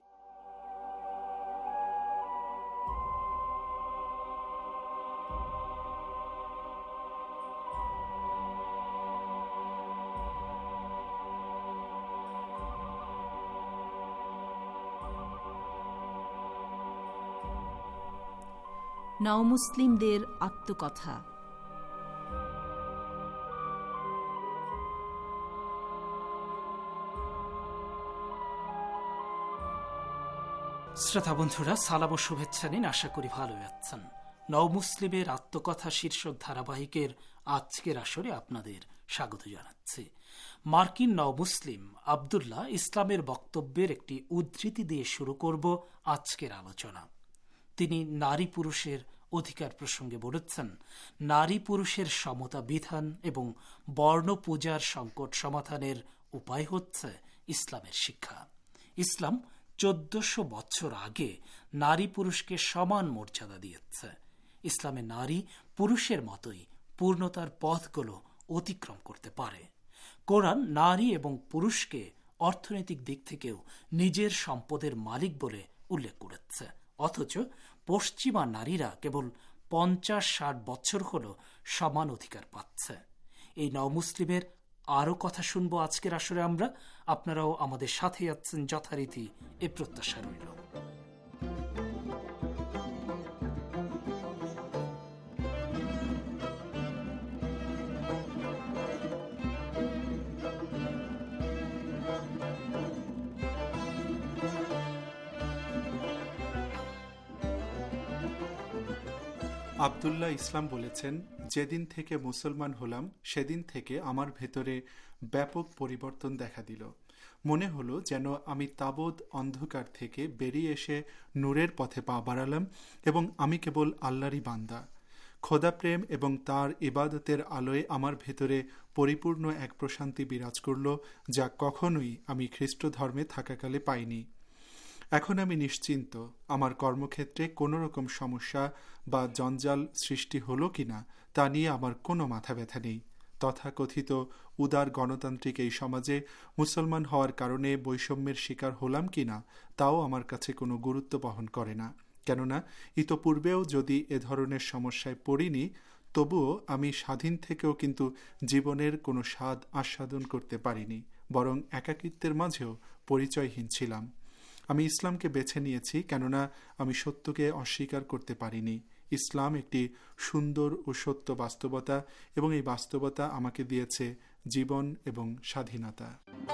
নওমুসলিমদের আত্মকথা। শ্রোতা বন্ধুরা, সালাম ও শুভেচ্ছা নিন, আশা করি ভালো আছেন। নওমুসলিমের আত্মকথা শীর্ষক ধারাবাহিকের আজকের আসরে আপনাদের স্বাগত জানাচ্ছি। মার্কিন নওমুসলিম আবদুল্লাহ ইসলামের বক্তব্যের একটি উদ্ধৃতি দিয়ে শুরু করব আজকের আলোচনা। তিনি নারী পুরুষের অধিকার প্রসঙ্গে বলেছেন, নারী পুরুষের সমতা বিধান এবং বর্ণ পূজার সংকট সমাধানের উপায় হচ্ছে ইসলামের শিক্ষা। ইসলাম 1400 বছর আগে নারী পুরুষকে সমান মর্যাদা দিয়েছে। ইসলামে নারী পুরুষের মতোই পূর্ণতার পথগুলো অতিক্রম করতে পারে। কোরআন নারী এবং পুরুষকে অর্থনৈতিক দিক থেকেও নিজের সম্পদের মালিক বলে উল্লেখ করেছে, অথচ পশ্চিমা নারীরা কেবল 50-60 বছর হল সমান অধিকার পাচ্ছে। এই নওমুসলিমের আরও কথা শুনবো আজকের আসরে আমরা। আপনারাও আমাদের সাথে আছেন যথারীতি, এ প্রত্যাশা রইল। আবদুল্লাহ ইসলাম বলেছেন, যেদিন থেকে মুসলমান হলাম সেদিন থেকে আমার ভেতরে ব্যাপক পরিবর্তন দেখা দিল। মনে হলো যেন আমি তাবৎ অন্ধকার থেকে বেরিয়ে এসে নূরের পথে পা বাড়ালাম এবং আমি কেবল আল্লাহরই বান্দা। খোদা প্রেম এবং তার ইবাদতের আলোয় আমার ভেতরে পরিপূর্ণ এক প্রশান্তি বিরাজ করল, যা কখনোই আমি খ্রিস্ট ধর্মে থাকাকালে পাইনি। এখন আমি নিশ্চিন্ত, আমার কর্মক্ষেত্রে কোনো রকম সমস্যা বা জঞ্জাল সৃষ্টি হলো কিনা তা নিয়ে আমার কোনো মাথা ব্যথা নেই। তথাকথিত উদার গণতান্ত্রিক এই সমাজে মুসলমান হওয়ার কারণে বৈষম্যের শিকার হলাম কিনা তাও আমার কাছে কোনো গুরুত্ব বহন করে না, কেননা ইতোপূর্বেও যদি এ ধরনের সমস্যায় পড়িনি তবুও আমি স্বাধীন থেকেও কিন্তু জীবনের কোনো স্বাদ আস্বাদন করতে পারিনি, বরং একাকিত্বের মাঝেও পরিচয়হীন ছিলাম। আমি ইসলামকে বেছে নিয়েছি কেননা আমি সত্যকে অস্বীকার করতে পারিনি। ইসলাম একটি সুন্দর ও সত্য বাস্তবতা, এবং এই বাস্তবতা আমাকে দিয়েছে জীবন এবং স্বাধীনতা।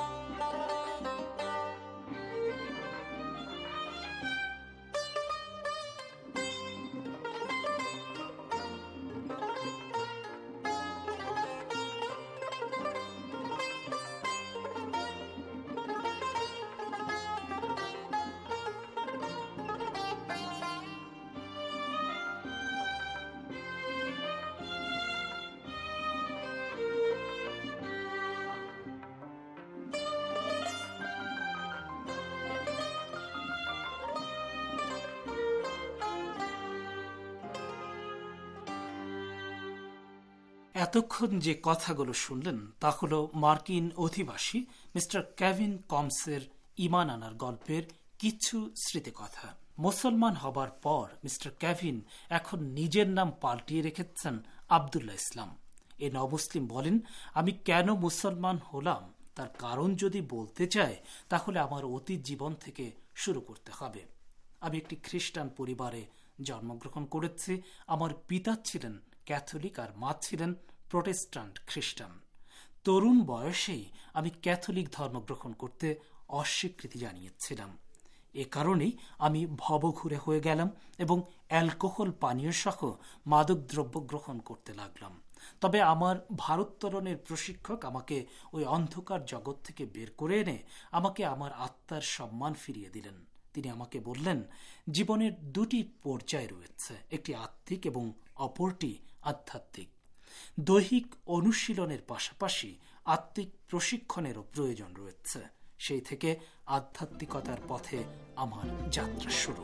এতক্ষণ যে কথাগুলো শুনলেন তা হল মার্কিন অধিবাসী মিস্টার কেভিন কমসের ঈমান আনার গল্পের কিছু স্মৃতিকথা। মুসলমান হবার পর মিস্টার কেভিন এখন নিজের নাম পাল্টিয়ে রেখেছেন আবদুল্লাহ ইসলাম। এ নবুসলিম বলেন, আমি কেন মুসলমান হলাম তার কারণ যদি বলতে চাই তাহলে আমার অতীত জীবন থেকে শুরু করতে হবে। আমি একটি খ্রিস্টান পরিবারে জন্মগ্রহণ করেছি। আমার পিতা ছিলেন ক্যাথলিক আর মা ছিলেন প্রোটেস্ট্যান্ট খ্রিস্টান। তরুণ বয়সেই আমি ক্যাথলিক ধর্ম গ্রহণ করতে অস্বীকৃতি জানিয়েছিলাম। এ কারণেই আমি ভবঘুরে হয়ে গেলাম এবং অ্যালকোহল পানীয় সহ মাদক দ্রব্য গ্রহণ করতে লাগলাম। তবে আমার ভারোত্তোলনের প্রশিক্ষক আমাকে ওই অন্ধকার জগৎ থেকে বের করে এনে আমাকে আমার আত্মার সম্মান ফিরিয়ে দিলেন। তিনি আমাকে বললেন, জীবনের দুটি পর্যায় রয়েছে, একটি আত্মিক এবং অপরটি আধ্যাত্মিক। দৈহিক অনুশীলনের পাশাপাশি আত্মিক প্রশিক্ষণেরও প্রয়োজন রয়েছে। সেই থেকে আধ্যাত্মিকতার পথে আমার যাত্রা শুরু।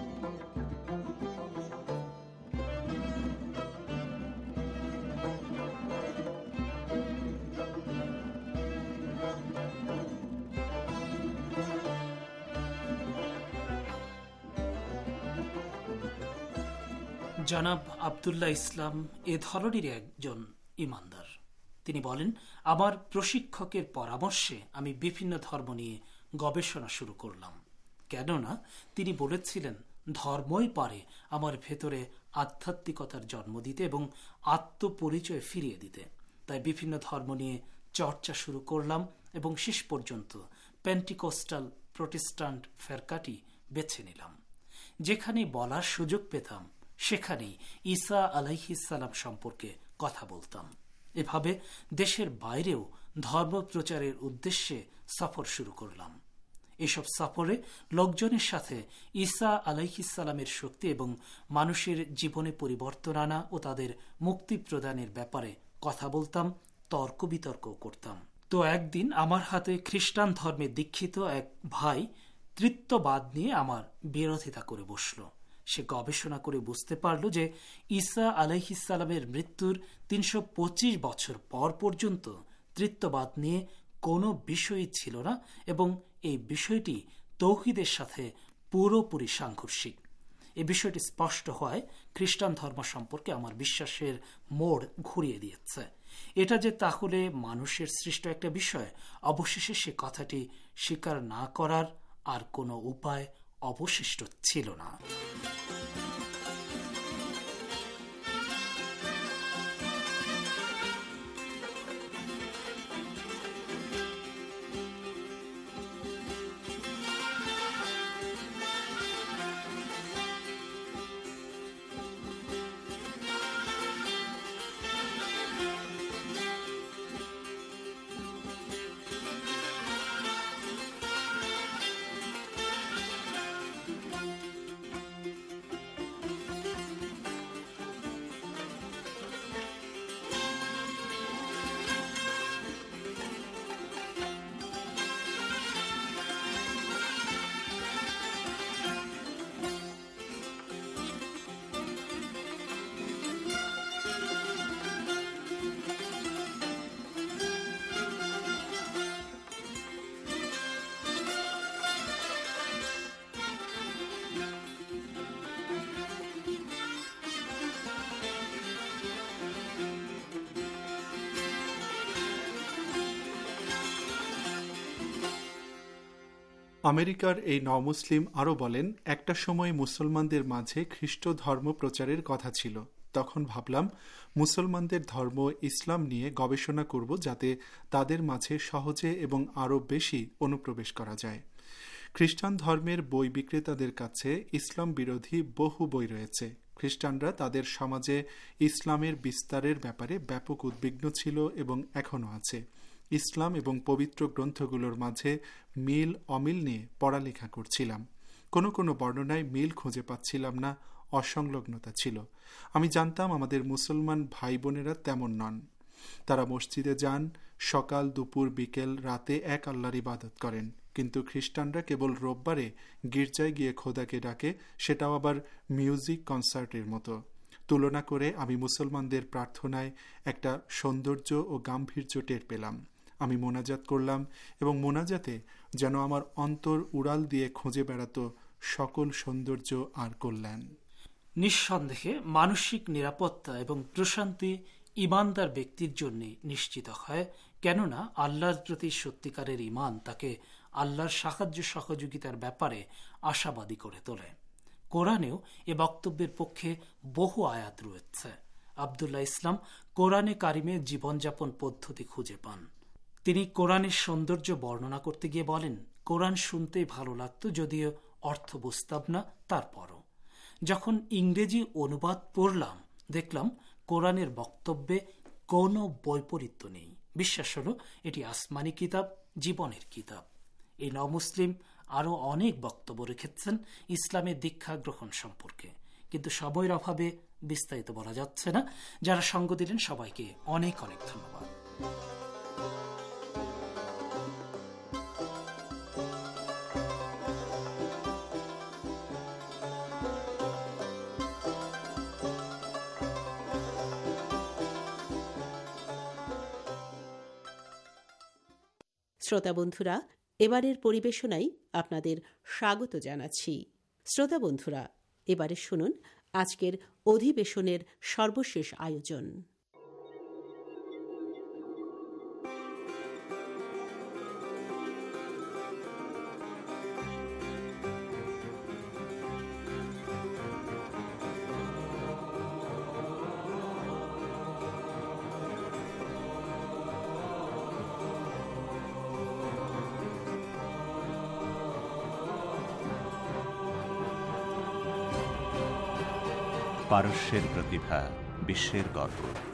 জনাব আবদুল্লাহ ইসলাম এ ধরনের একজন ইমানদার। তিনি বলেন, আমার প্রশিক্ষকের পরামর্শে আমি বিভিন্ন ধর্ম নিয়ে গবেষণা শুরু করলাম, কেননা তিনি বলেছিলেন ধর্মই পারে আমার ভেতরে আধ্যাত্মিকতার জন্ম দিতে এবং আত্মপরিচয় ফিরিয়ে দিতে। তাই বিভিন্ন ধর্ম নিয়ে চর্চা শুরু করলাম এবং শেষ পর্যন্ত পেন্টিকোস্টাল প্রোটেস্ট্যান্ট ফেরকাটি বেছে নিলাম। যেখানে বলার সুযোগ পেতাম সেখানেই ঈসা আলাইহিসসালাম সম্পর্কে কথা বলতাম। এভাবে দেশের বাইরেও ধর্ম প্রচারের উদ্দেশ্যে সফর শুরু করলাম। এসব সফরে লোকজনের সাথে ঈসা আলাইহিসসালামের শক্তি এবং মানুষের জীবনে পরিবর্তন আনা ও তাদের মুক্তি প্রদানের ব্যাপারে কথা বলতাম, তর্ক বিতর্ক করতাম। তো একদিন আমার হাতে খ্রিস্টান ধর্মে দীক্ষিত এক ভাই তৃত্ববাদ নিয়ে আমার বিরোধিতা করে বসল। সে গবেষণা করে বুঝতে পারল যে ঈসা আলাইহিসসালামের মৃত্যুর ৩২৫ বছর পর পর্যন্ত তৃত্ববাদ নিয়ে কোনো বিষয়ই ছিল না এবং এই বিষয়টি তৌহিদের সাথে পুরোপুরি সাংঘর্ষিক। এই বিষয়টি স্পষ্ট হয় খ্রিস্টান ধর্ম সম্পর্কে আমার বিশ্বাসের মোড় ঘুরিয়ে দিয়েছে। এটা যে তাহলে মানুষের সৃষ্ট একটা বিষয়, অবশেষে সে কথাটি স্বীকার না করার আর কোনো উপায় অবশিষ্ট ছিল না। আমেরিকার এই নমুসলিম আরও বলেন, একটা সময় মুসলমানদের মাঝে খ্রিস্ট ধর্ম প্রচারের কথা ছিল। তখন ভাবলাম মুসলমানদের ধর্ম ইসলাম নিয়ে গবেষণা করব, যাতে তাদের মাঝে সহজে এবং আরও বেশি অনুপ্রবেশ করা যায়। খ্রিস্টান ধর্মের বই বিক্রেতাদের কাছে ইসলাম বিরোধী বহু বই রয়েছে। খ্রিস্টানরা তাদের সমাজে ইসলামের বিস্তারের ব্যাপারে ব্যাপক উদ্বিগ্ন ছিল এবং এখনও আছে। ইসলাম এবং পবিত্র গ্রন্থগুলোর মাঝে মিল অমিল নিয়ে পড়ালেখা করছিলাম। কোনো কোনো বর্ণনায় মিল খুঁজে পাচ্ছিলাম না, অসংলগ্নতা ছিল। আমি জানতাম আমাদের মুসলমান ভাই বোনেরা তেমন নন। তারা মসজিদে যান, সকাল দুপুর বিকেল রাতে এক আল্লাহর ইবাদত করেন, কিন্তু খ্রিস্টানরা কেবল রোববারে গির্জায় গিয়ে খোদাকে ডাকে, সেটাও আবার মিউজিক কনসার্টের মতো। তুলনা করে আমি মুসলমানদের প্রার্থনায় একটা সৌন্দর্য ও গাম্ভীর্য টের পেলাম। আমি মোনাজাত করলাম এবং মোনাজাতে যেন আমার অন্তর উড়াল দিয়ে খুঁজে বেড়াতো সকল সৌন্দর্য আর কল্যাণ। নিঃসন্দেহে মানসিক নিরাপত্তা এবং প্রশান্তি ইমানদার ব্যক্তির জন্য নিশ্চিত হয়, কেননা আল্লাহর প্রতি সত্যিকারের ইমান তাকে আল্লাহর সাহায্য সহযোগিতার ব্যাপারে আশাবাদী করে তোলে। কোরআনেও এ বক্তব্যের পক্ষে বহু আয়াত রয়েছে। আবদুল্লাহ ইসলাম কোরআনে কারিমে জীবনযাপন পদ্ধতি খুঁজে পান। তিনি কোরআনের সৌন্দর্য বর্ণনা করতে গিয়ে বলেন, কোরআন শুনতেই ভালো লাগতো, যদিও অর্থ বুঝতাম না। তারপরও যখন ইংরেজি অনুবাদ পড়লাম, দেখলাম কোরআনের বক্তব্যে কোনো বৈপরীত্য নেই। বিশ্বাস হলো এটি আসমানি কিতাব, জীবনের কিতাব। এই নমুসলিম আরও অনেক বক্তব্য রেখেছেন ইসলামের দীক্ষা গ্রহণ সম্পর্কে, কিন্তু সময়ের অভাবে বিস্তারিত বলা যাচ্ছে না। যারা সঙ্গ দিলেন সবাইকে অনেক অনেক ধন্যবাদ। শ্রোতা বন্ধুরা, এবারের পরিবেশনায় আপনাদের স্বাগত জানাচ্ছি। শ্রোতা বন্ধুরা, এবারে শুনুন আজকের অধিবেশনের সর্বশেষ আয়োজন। পারস্যের প্রতিভা, বিশ্বের গর্ব।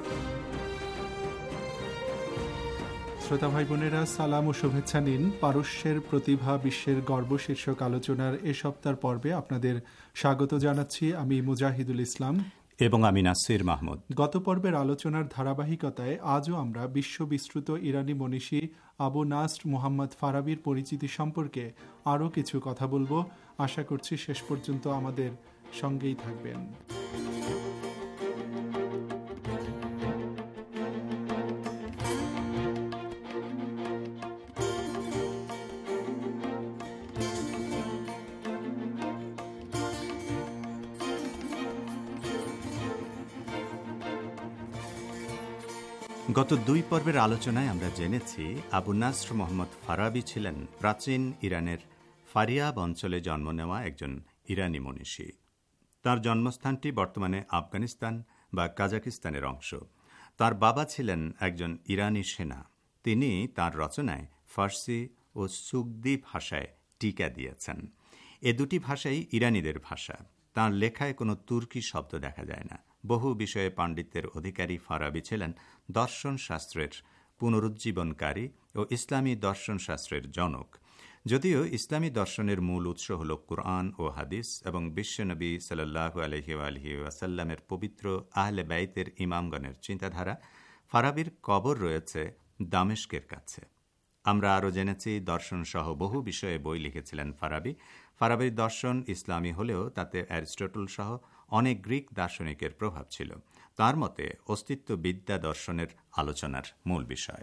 শ্রোতা ভাই বোনেরা, সালাম ও শুভেচ্ছা নিন। পারস্যের প্রতিভা, বিশ্বের গর্ব শীর্ষক আলোচনার এ সপ্তাহ পর্বে আপনাদের স্বাগত জানাচ্ছি। আমি মুজাহিদুল ইসলাম এবং আমি নাসির মাহমুদ। গত পর্বের আলোচনার ধারাবাহিকতায় আজও আমরা বিশ্ববিশ্রুত ইরানি মনীষী আবু নাসর মুহাম্মদ ফারাবির পরিচিতি সম্পর্কে আরও কিছু কথা বলবো। আশা করছি শেষ পর্যন্ত আমাদের সঙ্গেই থাকবেন। গত দুই পর্বের আলোচনায় আমরা জেনেছি আবু নাসর মুহাম্মদ ফারাবি ছিলেন প্রাচীন ইরানের ফারিয়াব অঞ্চলে জন্ম নেওয়া একজন ইরানি মনীষী। তার জন্মস্থানটি বর্তমানে আফগানিস্তান বা কাজাকিস্তানের অংশ। তার বাবা ছিলেন একজন ইরানি সেনা। তিনি তার রচনায় ফার্সি ও সুগদি ভাষায় টিকা দিয়েছেন। এ দুটি ভাষাই ইরানিদের ভাষা। তার লেখায় কোনো তুর্কি শব্দ দেখা যায় না। বহু বিষয়ে পাণ্ডিত্যের অধিকারী ফারাবি ছিলেন দর্শন শাস্ত্রের পুনরুজ্জীবনকারী ও ইসলামী দর্শন শাস্ত্রের জনক। যদিও ইসলামী দর্শনের মূল উৎস হল কুরআন ও হাদিস এবং বিশ্বনবী সাল্লাল্লাহু আলাইহি ওয়াসাল্লামের পবিত্র আহলে বাইতের ইমামগণের চিন্তাধারা, ফারাবির কবর রয়েছে দামেস্কের কাছে। আমরা আরও জেনেছি দর্শন সহ বহু বিষয়ে বই লিখেছিলেন ফারাবি। ফারাবির দর্শন ইসলামী হলেও তাতে অ্যারিস্টটল সহ অনেক গ্রিক দার্শনিকের প্রভাব ছিল। তার মতে অস্তিত্ববিদ্যা দর্শনের আলোচনার মূল বিষয়।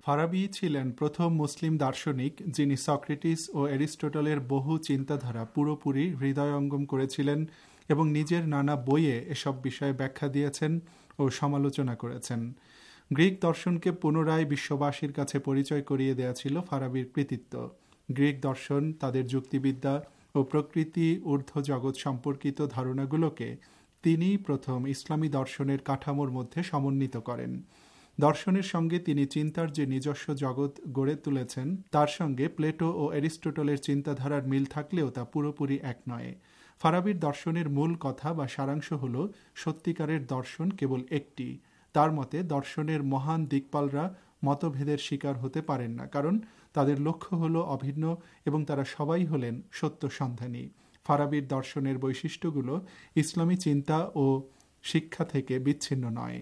ফারাবি ছিলেন প্রথম মুসলিম দার্শনিক যিনি সক্রেটিস ও অ্যারিস্টটলের বহু চিন্তাধারা পুরোপুরি হৃদয়ঙ্গম করেছিলেন এবং নিজের নানা বইয়ে এসব বিষয়ে ব্যাখ্যা দিয়েছেন ও সমালোচনা করেছেন। গ্রিক দর্শনকে পুনরায় বিশ্ববাসীর কাছে পরিচয় করিয়ে দেয়া ছিল ফারাবির কৃতিত্ব। গ্রিক দর্শন তাদের যুক্তিবিদ্যা ও প্রকৃতি ঊর্ধ্ব জগৎ সম্পর্কিত ধারণাগুলোকে তিনিই প্রথম ইসলামী দর্শনের কাঠামোর মধ্যে সমন্বিত করেন। দর্শনের সঙ্গে তিনি চিন্তার যে নিজস্ব জগৎ গড়ে তুলেছেন তার সঙ্গে প্লেটো ও অ্যারিস্টটলের চিন্তাধারার মিল থাকলেও তা পুরোপুরি এক নয়। ফারাবির দর্শনের মূল কথা বা সারাংশ হল সত্যিকারের দর্শন কেবল একটি। তার মতে দর্শনের মহান দিকপালরা মতভেদের শিকার হতে পারেন না, কারণ তাদের লক্ষ্য হল অভিন্ন এবং তারা সবাই হলেন সত্য সন্ধানী। ফারাবির দর্শনের বৈশিষ্ট্যগুলো ইসলামী চিন্তা ও শিক্ষা থেকে বিচ্ছিন্ন নয়।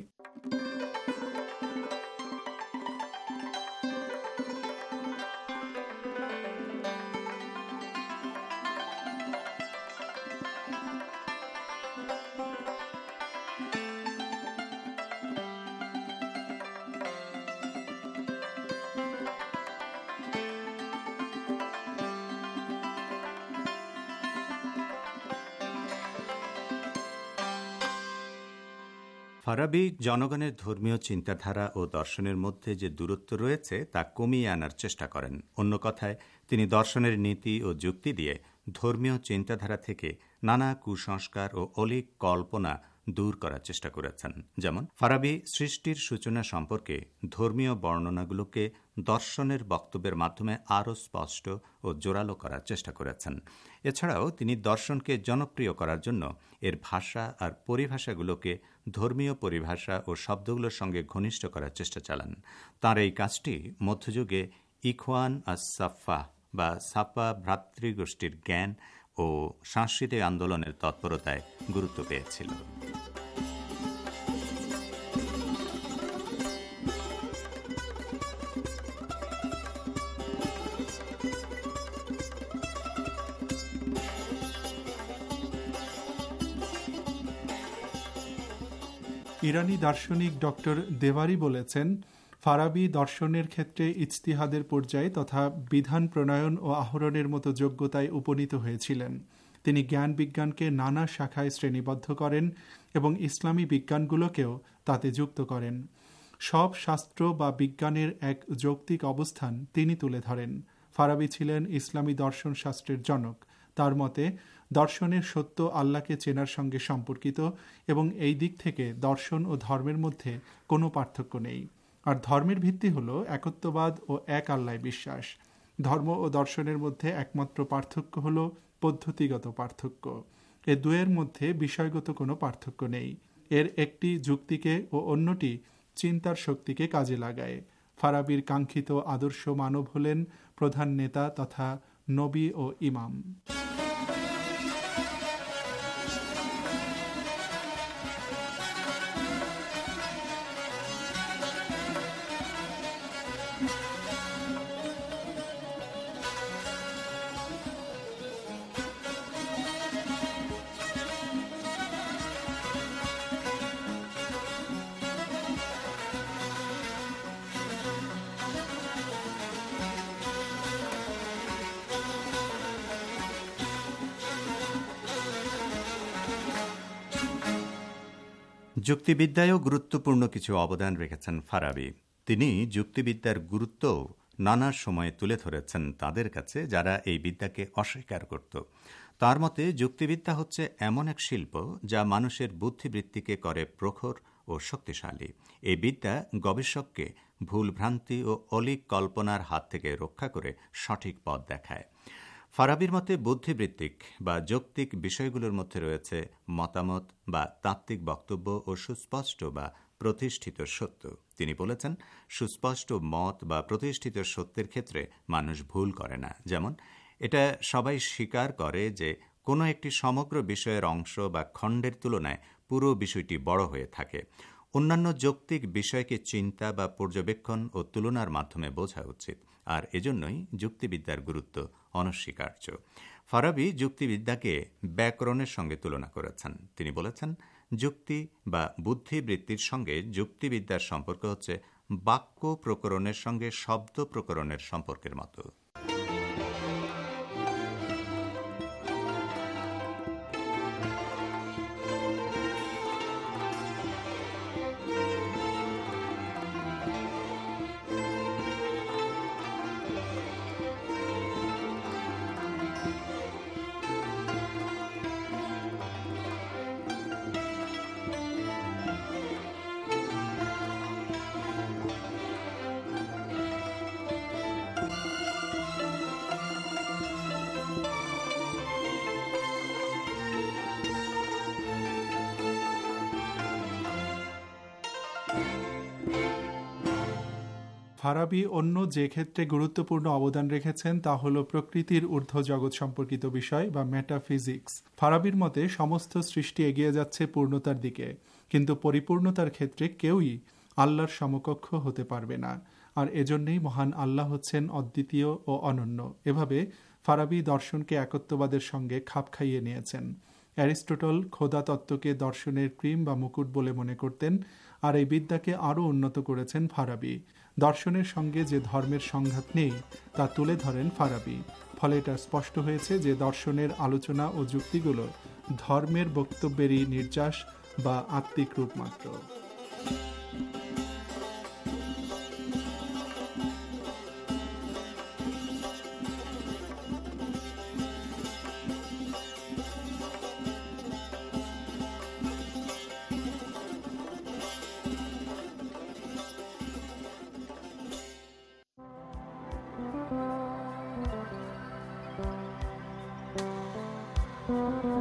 ফারাবি জনগণের ধর্মীয় চিন্তাধারা ও দর্শনের মধ্যে যে দূরত্ব রয়েছে তা কমিয়ে আনার চেষ্টা করেন। অন্য কথায়, তিনি দর্শনের নীতি ও যুক্তি দিয়ে ধর্মীয় চিন্তাধারা থেকে নানা কুসংস্কার ও অলীক কল্পনা দূর করার চেষ্টা করেছেন। যেমন ফারাবি সৃষ্টির সূচনা সম্পর্কে ধর্মীয় বর্ণনাগুলোকে দর্শনের বক্তব্যের মাধ্যমে আরও স্পষ্ট ও জোরালো করার চেষ্টা করেছেন। এছাড়াও তিনি দর্শনকে জনপ্রিয় করার জন্য এর ভাষা আর পরিভাষাগুলোকে ধর্মীয় পরিভাষা ও শব্দগুলোর সঙ্গে ঘনিষ্ঠ করার চেষ্টা চালান। তাঁর এই কাজটি মধ্যযুগে ইখওয়ান আস-সাফা বা সাফা ভ্রাতৃগোষ্ঠীর জ্ঞান ও সাংস্কৃতিক আন্দোলনের তৎপরতায় গুরুত্ব পেয়েছিল। ইরানি দার্শনিক ডক্টর দেওয়ারি বলেছেন, ফারাবি দর্শনের ক্ষেত্রে ইজতিহাদের পর্যায়ে তথা বিধান প্রণয়ন ও আহরণের মতো যোগ্যতায় উপনীত হয়েছিলেন। তিনি জ্ঞান বিজ্ঞানকে নানা শাখায় শ্রেণীবদ্ধ করেন এবং ইসলামী বিজ্ঞানগুলোকেও তাতে যুক্ত করেন। সব শাস্ত্র বা বিজ্ঞানের এক যৌক্তিক অবস্থান তিনি তুলে ধরেন। ফারাবি ছিলেন ইসলামী দর্শন শাস্ত্রের জনক। তার মতে দর্শনের সত্য আল্লাহকে চেনার সঙ্গে সম্পর্কিত এবং এই দিক থেকে দর্শন ও ধর্মের মধ্যে কোনো পার্থক্য নেই। আর ধর্মের ভিত্তি হল একত্ববাদ ও এক আল্লায় বিশ্বাস। ধর্ম ও দর্শনের মধ্যে একমাত্র পার্থক্য হল পদ্ধতিগত পার্থক্য। এ দুয়ের মধ্যে বিষয়গত কোনো পার্থক্য নেই। এর একটি যুক্তিকে ও অন্যটি চিন্তার শক্তিকে কাজে লাগায়। ফারাবির কাঙ্ক্ষিত আদর্শ মানব হলেন প্রধান নেতা তথা নবী ও ইমাম। যুক্তিবিদ্যায়ও গুরুত্বপূর্ণ কিছু অবদান রেখেছেন ফারাবি। তিনি যুক্তিবিদ্যার গুরুত্ব নানা সময়ে তুলে ধরেছেন তাদের কাছে যারা এই বিদ্যাকে অস্বীকার করত। তার মতে যুক্তিবিদ্যা হচ্ছে এমন এক শিল্প যা মানুষের বুদ্ধিবৃত্তিকে করে প্রখর ও শক্তিশালী। এই বিদ্যা গবেষককে ভুলভ্রান্তি ও অলীক কল্পনার হাত থেকে রক্ষা করে সঠিক পথ দেখায়। ফারাবির মতে বুদ্ধিবৃত্তিক বা যৌক্তিক বিষয়গুলোর মধ্যে রয়েছে মতামত বা তাত্ত্বিক বক্তব্য ও সুস্পষ্ট বা প্রতিষ্ঠিত সত্য। তিনি বলেছেন, সুস্পষ্ট মত বা প্রতিষ্ঠিত সত্যের ক্ষেত্রে মানুষ ভুল করে না। যেমন, এটা সবাই স্বীকার করে যে কোনো একটি সমগ্র বিষয়ের অংশ বা খণ্ডের তুলনায় পুরো বিষয়টি বড় হয়ে থাকে। অন্যান্য যৌক্তিক বিষয়কে চিন্তা বা পর্যবেক্ষণ ও তুলনার মাধ্যমে বোঝা উচিত, আর এজন্যই যুক্তিবিদ্যার গুরুত্ব অনস্বীকার্য। ফারাবি যুক্তিবিদ্যাকে ব্যাকরণের সঙ্গে তুলনা করেছেন। তিনি বলেছেন, যুক্তি বা বুদ্ধিবৃত্তির সঙ্গে যুক্তিবিদ্যার সম্পর্ক হচ্ছে বাক্য প্রকরণের সঙ্গে শব্দ প্রকরণের সম্পর্কের মতো। ফারাবি অন্য যে ক্ষেত্রে গুরুত্বপূর্ণ অবদান রেখেছেন তা হল প্রকৃতির ঊর্ধ্ব জগৎ সম্পর্কিত বিষয় বা মেটাফিজিক্স। ফারাবির মতে সমস্ত সৃষ্টি এগিয়ে যাচ্ছে পূর্ণতার দিকে, কিন্তু পরিপূর্ণতার ক্ষেত্রে কেউই আল্লাহর সমকক্ষ হতে পারবে না, আর এজন্যই মহান আল্লাহ হচ্ছেন অদ্বিতীয় ও অনন্য। এভাবে ফারাবি দর্শনকে একত্ববাদের সঙ্গে খাপ খাইয়ে নিয়েছেন। অ্যারিস্টটল খোদা তত্ত্বকে দর্শনের ক্রিম বা মুকুট বলে মনে করতেন, আর এই বিদ্যাকে আরও উন্নত করেছেন ফারাবি। দর্শনের সঙ্গে যে ধর্মের সংঘাত নেই তা তুলে ধরেন ফারাবি। ফলে এটা স্পষ্ট হয়েছে যে দর্শনের আলোচনা ও যুক্তিগুলো ধর্মের বক্তব্যেরই নির্যাস বা আত্মিক রূপ মাত্র। Thank you.